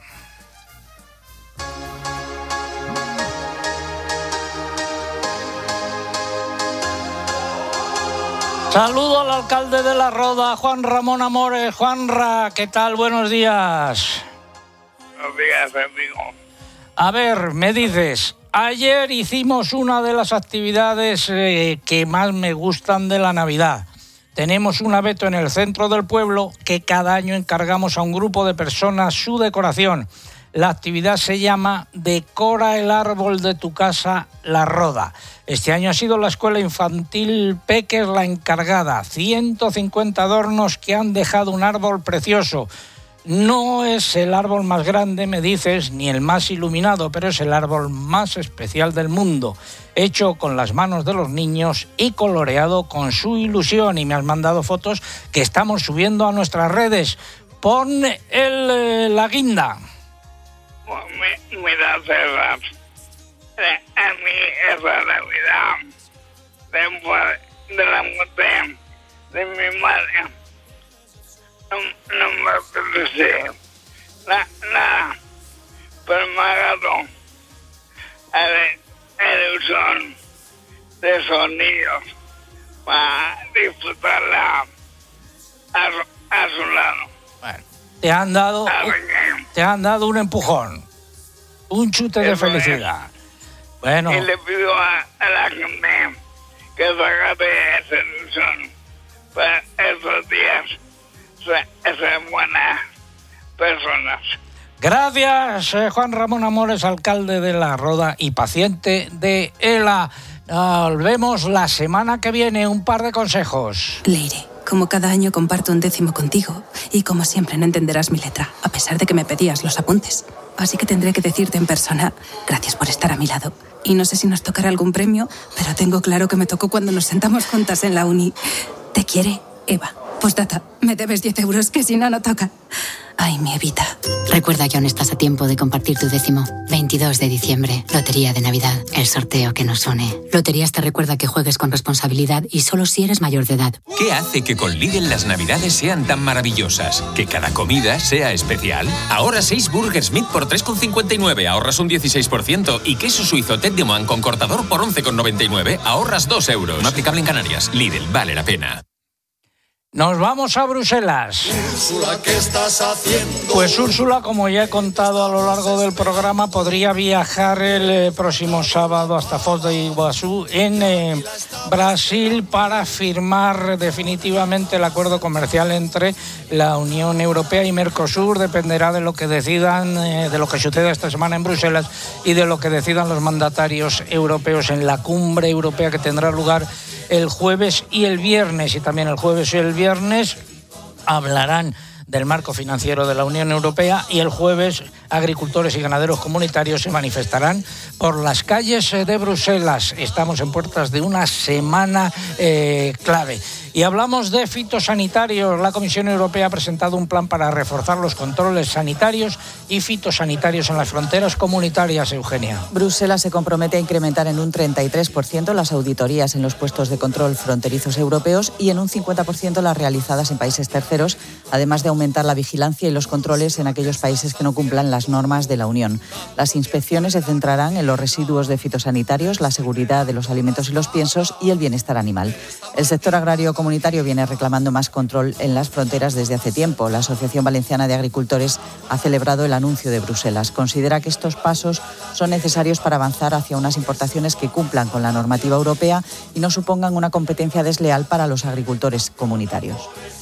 Saludo al alcalde de La Roda, Juan Ramón Amores. Juanra, ¿qué tal? Buenos días. Buenos días, amigo. A ver, me dices, ayer hicimos una de las actividades eh, que más me gustan de la Navidad. Tenemos un abeto en el centro del pueblo que cada año encargamos a un grupo de personas su decoración. La actividad se llama Decora el árbol de tu casa, La Roda. Este año ha sido la Escuela Infantil Peques la encargada. ciento cincuenta adornos que han dejado un árbol precioso. No es el árbol más grande, me dices, ni el más iluminado, pero es el árbol más especial del mundo. Hecho con las manos de los niños y coloreado con su ilusión. Y me has mandado fotos que estamos subiendo a nuestras redes. Pon el, eh, la guinda. Mira, César, a mí esa Navidad, después de la muerte de mi madre, no, no me apetece nada, nada, pero me agarro a ver, ilusión de sonidos para disfrutarla a su, a su lado. Bueno, te han dado, te han dado un empujón, un chute de felicidad. Bueno. Y le pido a, a la gente que salga de esa ilusión para esos días ser, ser buenas personas. Gracias, eh, Juan Ramón Amores, alcalde de La Roda y paciente de ELA. Nos vemos la semana que viene. Un par de consejos. Leire, como cada año comparto un décimo contigo y como siempre no entenderás mi letra, a pesar de que me pedías los apuntes. Así que tendré que decirte en persona, gracias por estar a mi lado. Y no sé si nos tocará algún premio, pero tengo claro que me tocó cuando nos sentamos juntas en la uni. Te quiere, Eva. Postdata, me debes diez euros, que si no, no toca. Ay, mi Evita. Recuerda que aún estás a tiempo de compartir tu décimo. veintidós de diciembre, Lotería de Navidad, el sorteo que nos une. Loterías te recuerda que juegues con responsabilidad y solo si eres mayor de edad. ¿Qué hace que con Lidl las navidades sean tan maravillosas? Que cada comida sea especial. Ahora seis Burgers Meat por tres con cincuenta y nueve, ahorras un dieciséis por ciento. Y queso suizo Tête de Moine con cortador por once con noventa y nueve, ahorras dos euros. No aplicable en Canarias. Lidl, vale la pena. Nos vamos a Bruselas. Úrsula, ¿qué estás haciendo? Pues Úrsula, como ya he contado a lo largo del programa, podría viajar el eh, próximo sábado hasta Foz do Iguazú en eh, Brasil para firmar definitivamente el acuerdo comercial entre la Unión Europea y Mercosur. Dependerá de lo que decidan, eh, de lo que suceda esta semana en Bruselas y de lo que decidan los mandatarios europeos en la cumbre europea que tendrá lugar el jueves y el viernes. Y también el jueves y el viernes hablarán del marco financiero de la Unión Europea y el jueves agricultores y ganaderos comunitarios se manifestarán por las calles de Bruselas. Estamos en puertas de una semana eh, clave. Y hablamos de fitosanitarios. La Comisión Europea ha presentado un plan para reforzar los controles sanitarios y fitosanitarios en las fronteras comunitarias, Eugenia. Bruselas se compromete a incrementar en un treinta y tres por ciento las auditorías en los puestos de control fronterizos europeos y en un cincuenta por ciento las realizadas en países terceros, además de aumentar la vigilancia y los controles en aquellos países que no cumplan las normas de la Unión. Las inspecciones se centrarán en los residuos de fitosanitarios, la seguridad de los alimentos y los piensos y el bienestar animal. El sector agrario comunitario viene reclamando más control en las fronteras desde hace tiempo. La Asociación Valenciana de Agricultores ha celebrado el anuncio de Bruselas. Considera que estos pasos son necesarios para avanzar hacia unas importaciones que cumplan con la normativa europea y no supongan una competencia desleal para los agricultores comunitarios.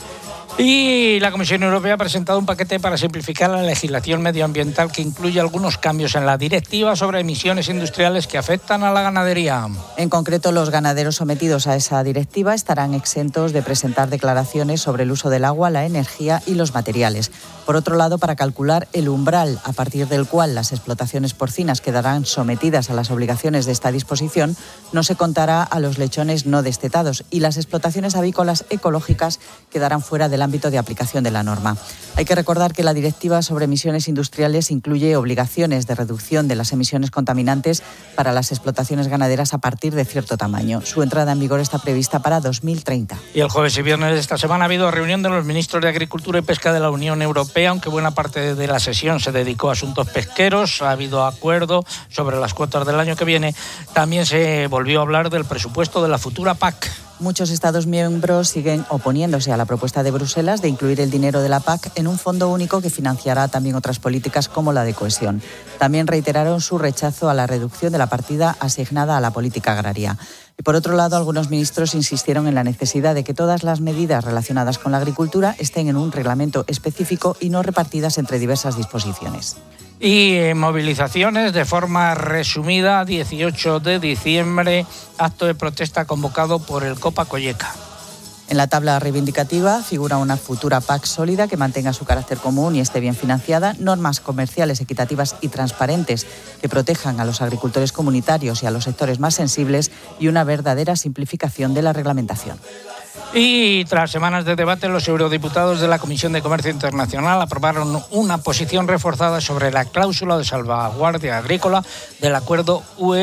Y la Comisión Europea ha presentado un paquete para simplificar la legislación medioambiental que incluye algunos cambios en la directiva sobre emisiones industriales que afectan a la ganadería. En concreto, los ganaderos sometidos a esa directiva estarán exentos de presentar declaraciones sobre el uso del agua, la energía y los materiales. Por otro lado, para calcular el umbral a partir del cual las explotaciones porcinas quedarán sometidas a las obligaciones de esta disposición, no se contará a los lechones no destetados y las explotaciones avícolas ecológicas quedarán fuera del ámbito de aplicación de la norma. Hay que recordar que la directiva sobre emisiones industriales incluye obligaciones de reducción de las emisiones contaminantes para las explotaciones ganaderas a partir de cierto tamaño. Su entrada en vigor está prevista para dos mil treinta. Y el jueves y viernes de esta semana ha habido reunión de los ministros de Agricultura y Pesca de la Unión Europea, aunque buena parte de la sesión se dedicó a asuntos pesqueros. Ha habido acuerdo sobre las cuotas del año que viene. También se volvió a hablar del presupuesto de la futura P A C. Muchos Estados miembros siguen oponiéndose a la propuesta de Bruselas de incluir el dinero de la P A C en un fondo único que financiará también otras políticas como la de cohesión. También reiteraron su rechazo a la reducción de la partida asignada a la política agraria. Y por otro lado, algunos ministros insistieron en la necesidad de que todas las medidas relacionadas con la agricultura estén en un reglamento específico y no repartidas entre diversas disposiciones. Y eh, movilizaciones de forma resumida, dieciocho de diciembre, acto de protesta convocado por el Copa Colleca. En la tabla reivindicativa figura una futura P A C sólida que mantenga su carácter común y esté bien financiada, normas comerciales equitativas y transparentes que protejan a los agricultores comunitarios y a los sectores más sensibles y una verdadera simplificación de la reglamentación. Y tras semanas de debate, los eurodiputados de la Comisión de Comercio Internacional aprobaron una posición reforzada sobre la cláusula de salvaguardia agrícola del acuerdo U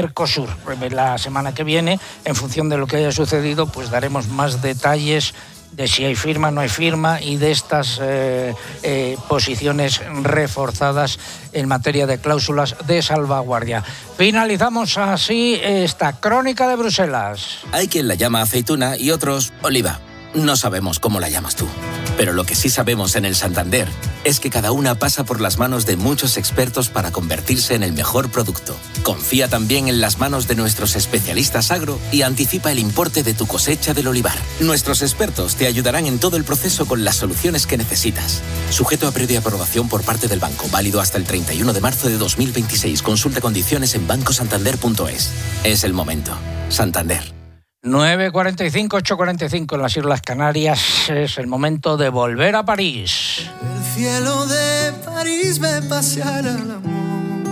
E-Mercosur. La semana que viene, en función de lo que haya sucedido, pues daremos más detalles de si hay firma, no hay firma y de estas eh, eh, posiciones reforzadas en materia de cláusulas de salvaguardia. Finalizamos así esta crónica de Bruselas. Hay quien la llama aceituna y otros oliva. No sabemos cómo la llamas tú, pero lo que sí sabemos en el Santander es que cada una pasa por las manos de muchos expertos para convertirse en el mejor producto. Confía también en las manos de nuestros especialistas agro y anticipa el importe de tu cosecha del olivar. Nuestros expertos te ayudarán en todo el proceso con las soluciones que necesitas. Sujeto a previa aprobación por parte del banco, válido hasta el treinta y uno de marzo de dos mil veintiséis. Consulta condiciones en banco santander punto es. Es el momento. Santander. nueve cuarenta y cinco, ocho cuarenta y cinco en las Islas Canarias. Es el momento de volver a París. El cielo de París me paseará el amor.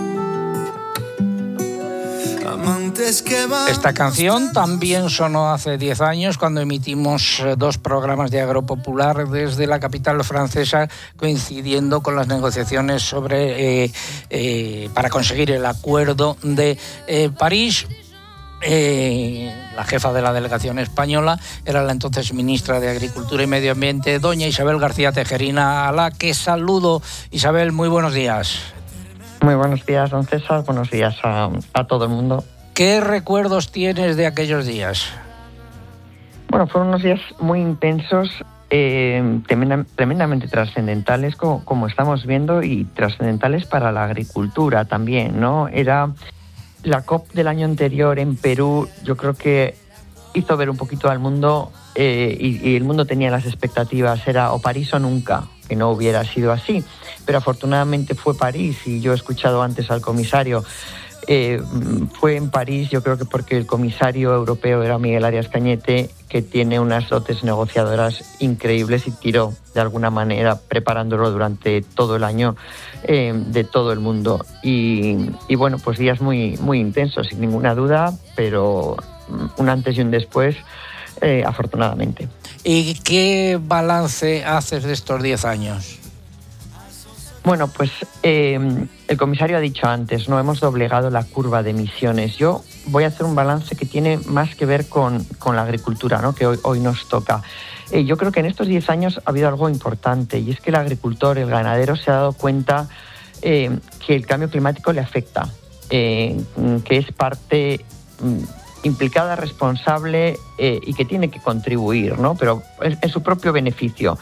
Amantes que van. Esta canción también sonó hace diez años cuando emitimos dos programas de Agropopular desde la capital francesa, coincidiendo con las negociaciones sobre eh, eh, para conseguir el acuerdo de eh, París. Eh, la jefa de la delegación española era la entonces ministra de Agricultura y Medio Ambiente, doña Isabel García Tejerina, a la que saludo. Isabel, muy buenos días. Muy buenos días, don César. Buenos días a, a todo el mundo. ¿Qué recuerdos tienes de aquellos días? Bueno, fueron unos días muy intensos, eh, tremenda, tremendamente trascendentales, como, como estamos viendo, y trascendentales para la agricultura también, ¿no? Era... La COP del año anterior en Perú, yo creo que hizo ver un poquito al mundo eh, y, y el mundo tenía las expectativas, era o París o nunca, que no hubiera sido así. Pero afortunadamente fue París y yo he escuchado antes al comisario. Eh, fue en París, yo creo que porque el comisario europeo era Miguel Arias Cañete, que tiene unas dotes negociadoras increíbles y tiró de alguna manera preparándolo durante todo el año eh, de todo el mundo. Y, y bueno, pues días muy, muy intensos, sin ninguna duda, pero un antes y un después, eh, afortunadamente. ¿Y qué balance haces de estos diez años? Bueno, pues eh, el comisario ha dicho antes, no hemos doblegado la curva de emisiones. Yo voy a hacer un balance que tiene más que ver con, con la agricultura, ¿no?, que hoy, hoy nos toca. Eh, yo creo que en estos diez años ha habido algo importante, y es que el agricultor, el ganadero, se ha dado cuenta eh, que el cambio climático le afecta, eh, que es parte implicada, responsable eh, y que tiene que contribuir, ¿no? Pero en, en su propio beneficio.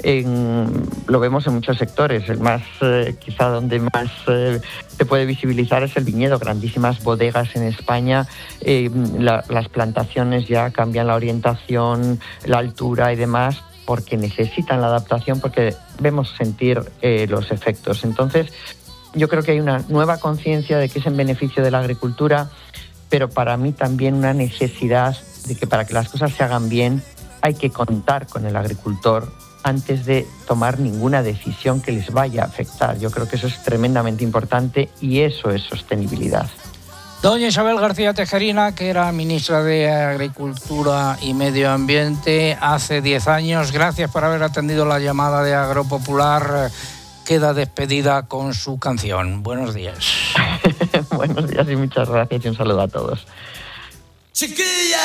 En, lo vemos en muchos sectores. El más, eh, quizá donde más eh, se puede visibilizar es el viñedo. Grandísimas bodegas en España, eh, la, las plantaciones ya cambian la orientación, la altura y demás, porque necesitan la adaptación, porque vemos sentir eh, los efectos. Entonces, yo creo que hay una nueva conciencia de que es en beneficio de la agricultura, pero para mí también una necesidad de que para que las cosas se hagan bien hay que contar con el agricultor antes de tomar ninguna decisión que les vaya a afectar. Yo creo que eso es tremendamente importante y eso es sostenibilidad. Doña Isabel García Tejerina, que era ministra de Agricultura y Medio Ambiente hace diez años, gracias por haber atendido la llamada de Agropopular. Queda despedida con su canción. Buenos días. Buenos días y muchas gracias y un saludo a todos. ¡Chiquilla!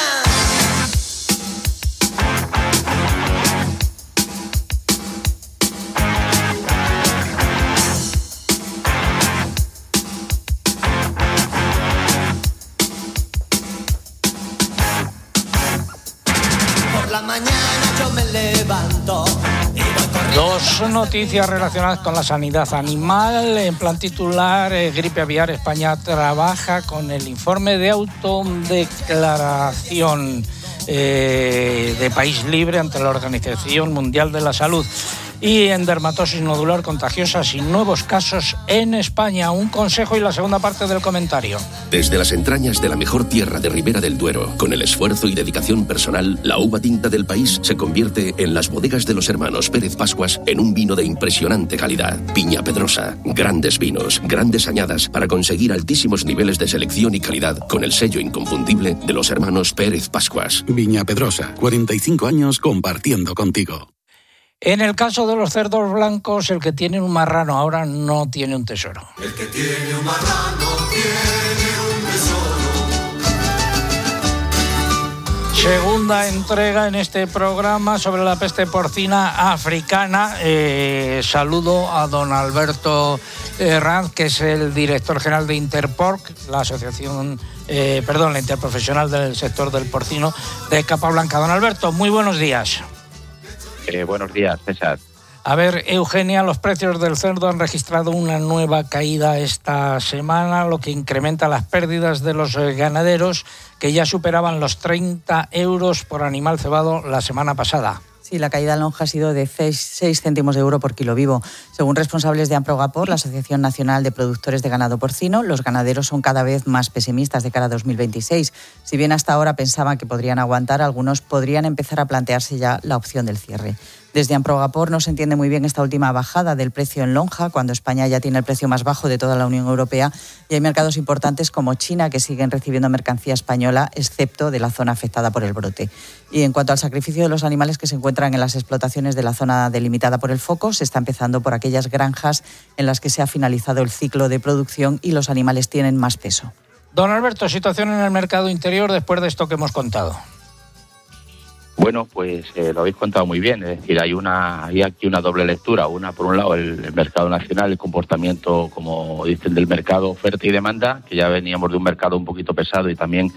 Por la mañana yo me levanto. Dos noticias relacionadas con la sanidad animal. En plan titular, eh, Gripe Aviar España trabaja con el informe de autodeclaración eh, de país libre ante la Organización Mundial de la Salud. Y en dermatosis nodular contagiosa sin nuevos casos en España. Un consejo y la segunda parte del comentario. Desde las entrañas de la mejor tierra de Ribera del Duero, con el esfuerzo y dedicación personal, la uva tinta del país se convierte en las bodegas de los hermanos Pérez Pascuas en un vino de impresionante calidad. Viña Pedrosa, grandes vinos, grandes añadas para conseguir altísimos niveles de selección y calidad con el sello inconfundible de los hermanos Pérez Pascuas. Viña Pedrosa, cuarenta y cinco años compartiendo contigo. En el caso de los cerdos blancos, el que tiene un marrano ahora no tiene un tesoro. El que tiene un marrano tiene un tesoro. Segunda entrega en este programa sobre la peste porcina africana. Eh, saludo a don Alberto Herranz, que es el director general de Interporc, la asociación, eh, perdón, la interprofesional del sector del porcino de Capablanca. Don Alberto, muy buenos días. Eh, buenos días, César. A ver, Eugenia, los precios del cerdo han registrado una nueva caída esta semana, lo que incrementa las pérdidas de los ganaderos, que ya superaban los treinta euros por animal cebado la semana pasada. Sí, la caída en lonja ha sido de seis céntimos de euro por kilo vivo. Según responsables de Amprogapor, la Asociación Nacional de Productores de Ganado Porcino, los ganaderos son cada vez más pesimistas de cara a dos mil veintiséis. Si bien hasta ahora pensaban que podrían aguantar, algunos podrían empezar a plantearse ya la opción del cierre. Desde Amprogapor no se entiende muy bien esta última bajada del precio en lonja, cuando España ya tiene el precio más bajo de toda la Unión Europea y hay mercados importantes como China que siguen recibiendo mercancía española, excepto de la zona afectada por el brote. Y en cuanto al sacrificio de los animales que se encuentran en las explotaciones de la zona delimitada por el foco, se está empezando por aquellas granjas en las que se ha finalizado el ciclo de producción y los animales tienen más peso. Don Alberto, situación en el mercado interior después de esto que hemos contado. Bueno, pues eh, lo habéis contado muy bien, es decir, hay una hay aquí una doble lectura. Una, por un lado, el, el mercado nacional, el comportamiento, como dicen, del mercado oferta y demanda, que ya veníamos de un mercado un poquito pesado y también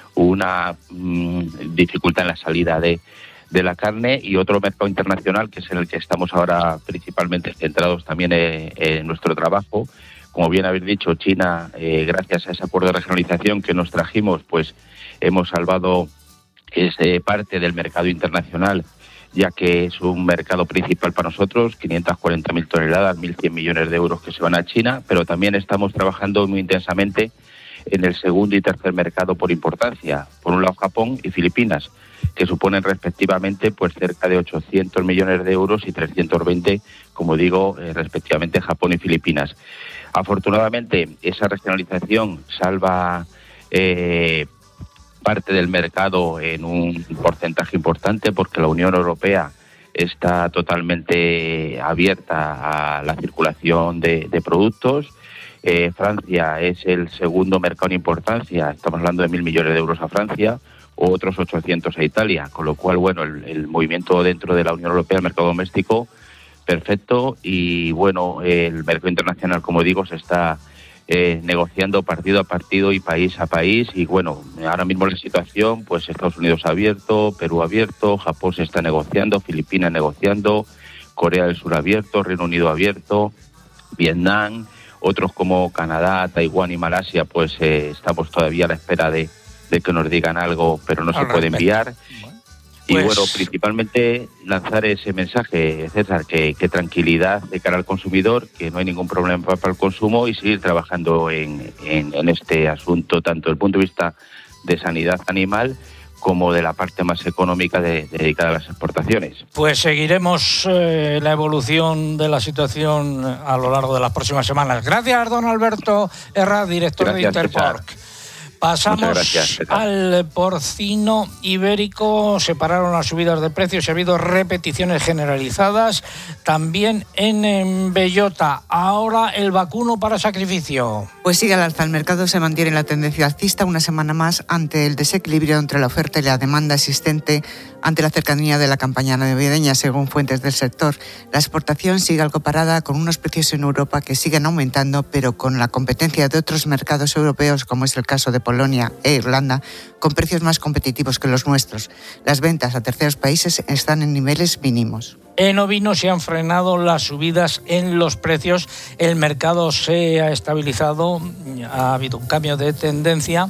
una mmm, dificultad en la salida de, de la carne, y otro mercado internacional, que es en el que estamos ahora principalmente centrados también en, en nuestro trabajo. Como bien habéis dicho, China, eh, gracias a ese acuerdo de regionalización que nos trajimos, pues hemos salvado es eh, parte del mercado internacional, ya que es un mercado principal para nosotros, quinientas cuarenta mil toneladas, mil cien millones de euros que se van a China, pero también estamos trabajando muy intensamente en el segundo y tercer mercado por importancia, por un lado Japón y Filipinas, que suponen respectivamente pues cerca de ochocientos millones de euros y trescientos veinte, como digo, eh, respectivamente Japón y Filipinas. Afortunadamente, esa regionalización salva eh, parte del mercado en un porcentaje importante, porque la Unión Europea está totalmente abierta a la circulación de, de productos. Eh, Francia es el segundo mercado en importancia, estamos hablando de mil millones de euros a Francia, o otros ochocientos a Italia, con lo cual, bueno, el, el movimiento dentro de la Unión Europea, el mercado doméstico, perfecto, y bueno, el mercado internacional, como digo, se está Eh, negociando partido a partido y país a país, y bueno, ahora mismo la situación, pues Estados Unidos abierto, Perú abierto, Japón se está negociando, Filipinas negociando, Corea del Sur abierto, Reino Unido abierto, Vietnam, otros como Canadá, Taiwán y Malasia, pues eh, estamos todavía a la espera de, de que nos digan algo, pero no se puede enviar. Y pues, bueno, principalmente lanzar ese mensaje, César, que, que tranquilidad de cara al consumidor, que no hay ningún problema para el consumo, y seguir trabajando en, en, en este asunto, tanto desde el punto de vista de sanidad animal como de la parte más económica de, de dedicada a las exportaciones. Pues seguiremos eh, la evolución de la situación a lo largo de las próximas semanas. Gracias, don Alberto Herranz, director Gracias, de Interporc. César. Pasamos gracias, al porcino ibérico. Se pararon las subidas de precios y ha habido repeticiones generalizadas también en, en bellota. Ahora el vacuno para sacrificio. Pues sigue al alza. El mercado se mantiene en la tendencia alcista una semana más ante el desequilibrio entre la oferta y la demanda existente ante la cercanía de la campaña navideña, según fuentes del sector. La exportación sigue algo parada, con unos precios en Europa que siguen aumentando, pero con la competencia de otros mercados europeos, como es el caso de Polonia e Irlanda, con precios más competitivos que los nuestros. Las ventas a terceros países están en niveles mínimos. En ovino se han frenado las subidas en los precios, el mercado se ha estabilizado, ha habido un cambio de tendencia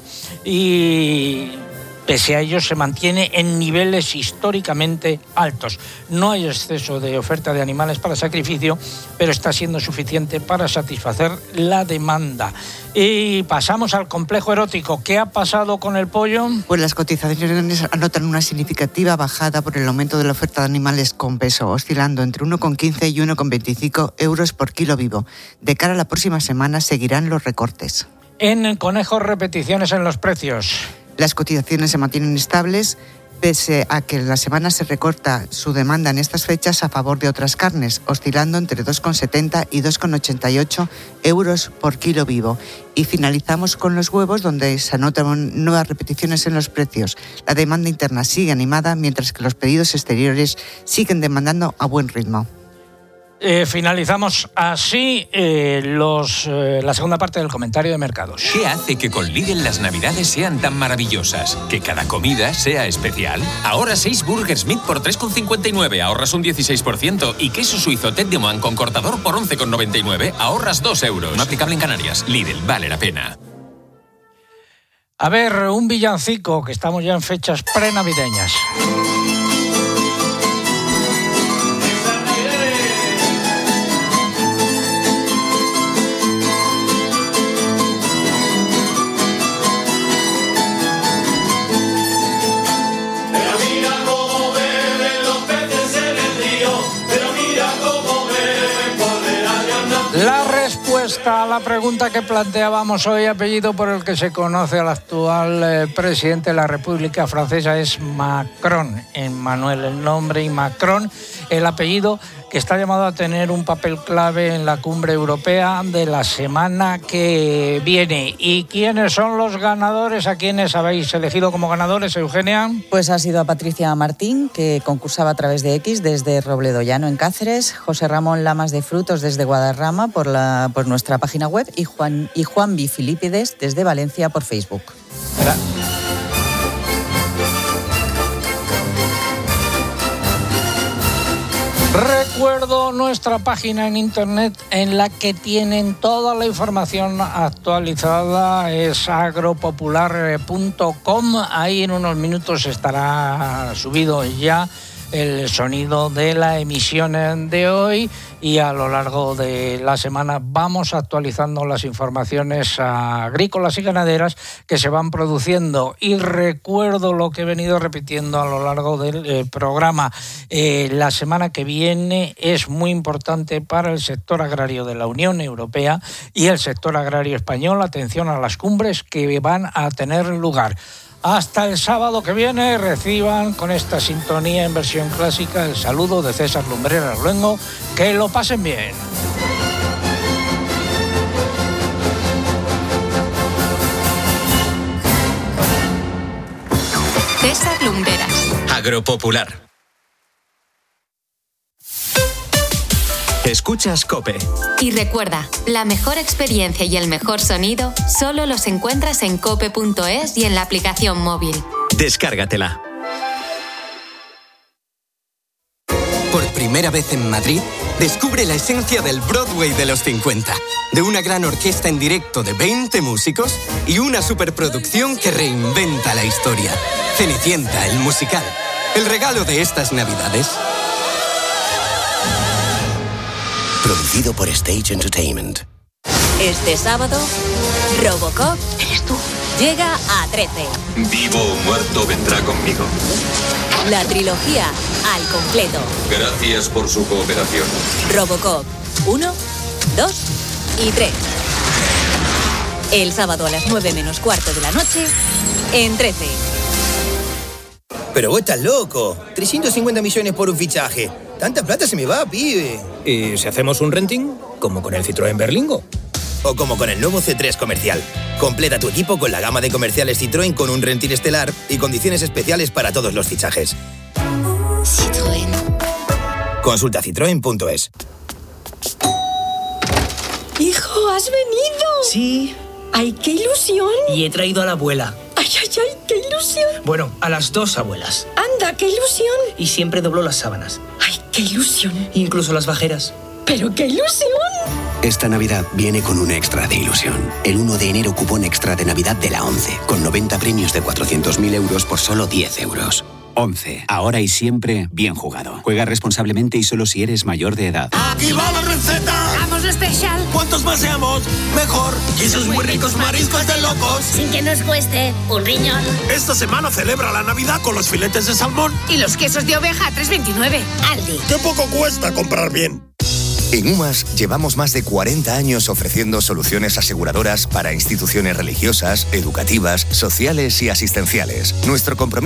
y pese a ello se mantiene en niveles históricamente altos. No hay exceso de oferta de animales para sacrificio, pero está siendo suficiente para satisfacer la demanda. Y pasamos al complejo erótico. ¿Qué ha pasado con el pollo? Pues las cotizaciones anotan una significativa bajada por el aumento de la oferta de animales con peso, oscilando entre uno coma quince y uno coma veinticinco euros por kilo vivo. De cara a la próxima semana seguirán los recortes. En conejos, repeticiones en los precios. Las cotizaciones se mantienen estables pese a que la semana se recorta su demanda en estas fechas a favor de otras carnes, oscilando entre dos con setenta y dos con ochenta y ocho euros por kilo vivo. Y finalizamos con los huevos, donde se anotan nuevas repeticiones en los precios. La demanda interna sigue animada, mientras que los pedidos exteriores siguen demandando a buen ritmo. Eh, finalizamos así eh, los, eh, la segunda parte del comentario de mercados. ¿Qué hace que con Lidl las navidades sean tan maravillosas? ¿Que cada comida sea especial? Ahora seis Burgers Meat por tres con cincuenta y nueve, ahorras un dieciséis por ciento. Y queso suizo Teddeman con cortador por once con noventa y nueve, ahorras dos euros. No aplicable en Canarias. Lidl, vale la pena. A ver, un villancico, que estamos ya en fechas prenavideñas. La respuesta a la pregunta que planteábamos hoy, apellido por el que se conoce al actual eh, presidente de la República Francesa, es Macron. Emmanuel el nombre y Macron el apellido, que está llamado a tener un papel clave en la cumbre europea de la semana que viene. ¿Y quiénes son los ganadores? ¿A quiénes habéis elegido como ganadores, Eugenia? Pues ha sido a Patricia Martín, que concursaba a través de X desde Robledo Llano en Cáceres, José Ramón Lamas de Frutos desde Guadarrama por, la, por nuestra página web y Juan, y Juan B. Filipides desde Valencia por Facebook. Era. Recuerdo nuestra página en internet en la que tienen toda la información actualizada, es agropopular punto com. Ahí en unos minutos estará subido ya el sonido de la emisión de hoy, y a lo largo de la semana vamos actualizando las informaciones agrícolas y ganaderas que se van produciendo. Y recuerdo lo que he venido repitiendo a lo largo del eh, programa. Eh, la semana que viene es muy importante para el sector agrario de la Unión Europea y el sector agrario español. Atención a las cumbres que van a tener lugar. Hasta el sábado que viene, reciban con esta sintonía en versión clásica el saludo de César Lumbreras Luengo. Que lo pasen bien. César Lumbreras. Agropopular. Escuchas COPE. Y recuerda, la mejor experiencia y el mejor sonido solo los encuentras en cope punto es y en la aplicación móvil. Descárgatela. Por primera vez en Madrid, descubre la esencia del Broadway de los cincuenta. De una gran orquesta en directo de veinte músicos y una superproducción que reinventa la historia. Cenicienta, el musical. El regalo de estas Navidades. Producido por Stage Entertainment. Este sábado, Robocop, ¿eres tú?, llega a trece. Vivo o muerto vendrá conmigo. La trilogía al completo. Gracias por su cooperación. Robocop uno, dos y tres. El sábado a las nueve menos cuarto de la noche, en trece. Pero vos estás loco. trescientos cincuenta millones por un fichaje. Tanta plata se me va, pibe. ¿Y si hacemos un renting? Como con el Citroën Berlingo. O como con el nuevo C tres Comercial. Completa tu equipo con la gama de comerciales Citroën con un renting estelar y condiciones especiales para todos los fichajes. Citroën. Consulta citroen punto es. Hijo, ¿has venido? Sí. ¡Ay, qué ilusión! Y he traído a la abuela. ¡Ay, ay, ay, qué ilusión! Bueno, a las dos abuelas. ¡Anda, qué ilusión! Y siempre doblo las sábanas. ¡Ay, qué ilusión! Incluso las bajeras. ¡Pero qué ilusión! Esta Navidad viene con un extra de ilusión. El uno de enero, cupón extra de Navidad de la ONCE, con noventa premios de cuatrocientos mil euros por solo diez euros. ONCE, ahora y siempre bien jugado. Juega responsablemente y solo si eres mayor de edad. ¡Aquí va la receta! ¡Vamos especial! ¿Cuántos más seamos, mejor! ¡Y esos muy ricos mariscos de locos! Sin que nos cueste un riñón. Esta semana celebra la Navidad con los filetes de salmón Y los quesos de oveja a tres veintinueve. Aldi. ¡Qué poco cuesta comprar bien! En UMAS llevamos más de cuarenta años ofreciendo soluciones aseguradoras para instituciones religiosas, educativas, sociales y asistenciales. Nuestro compromiso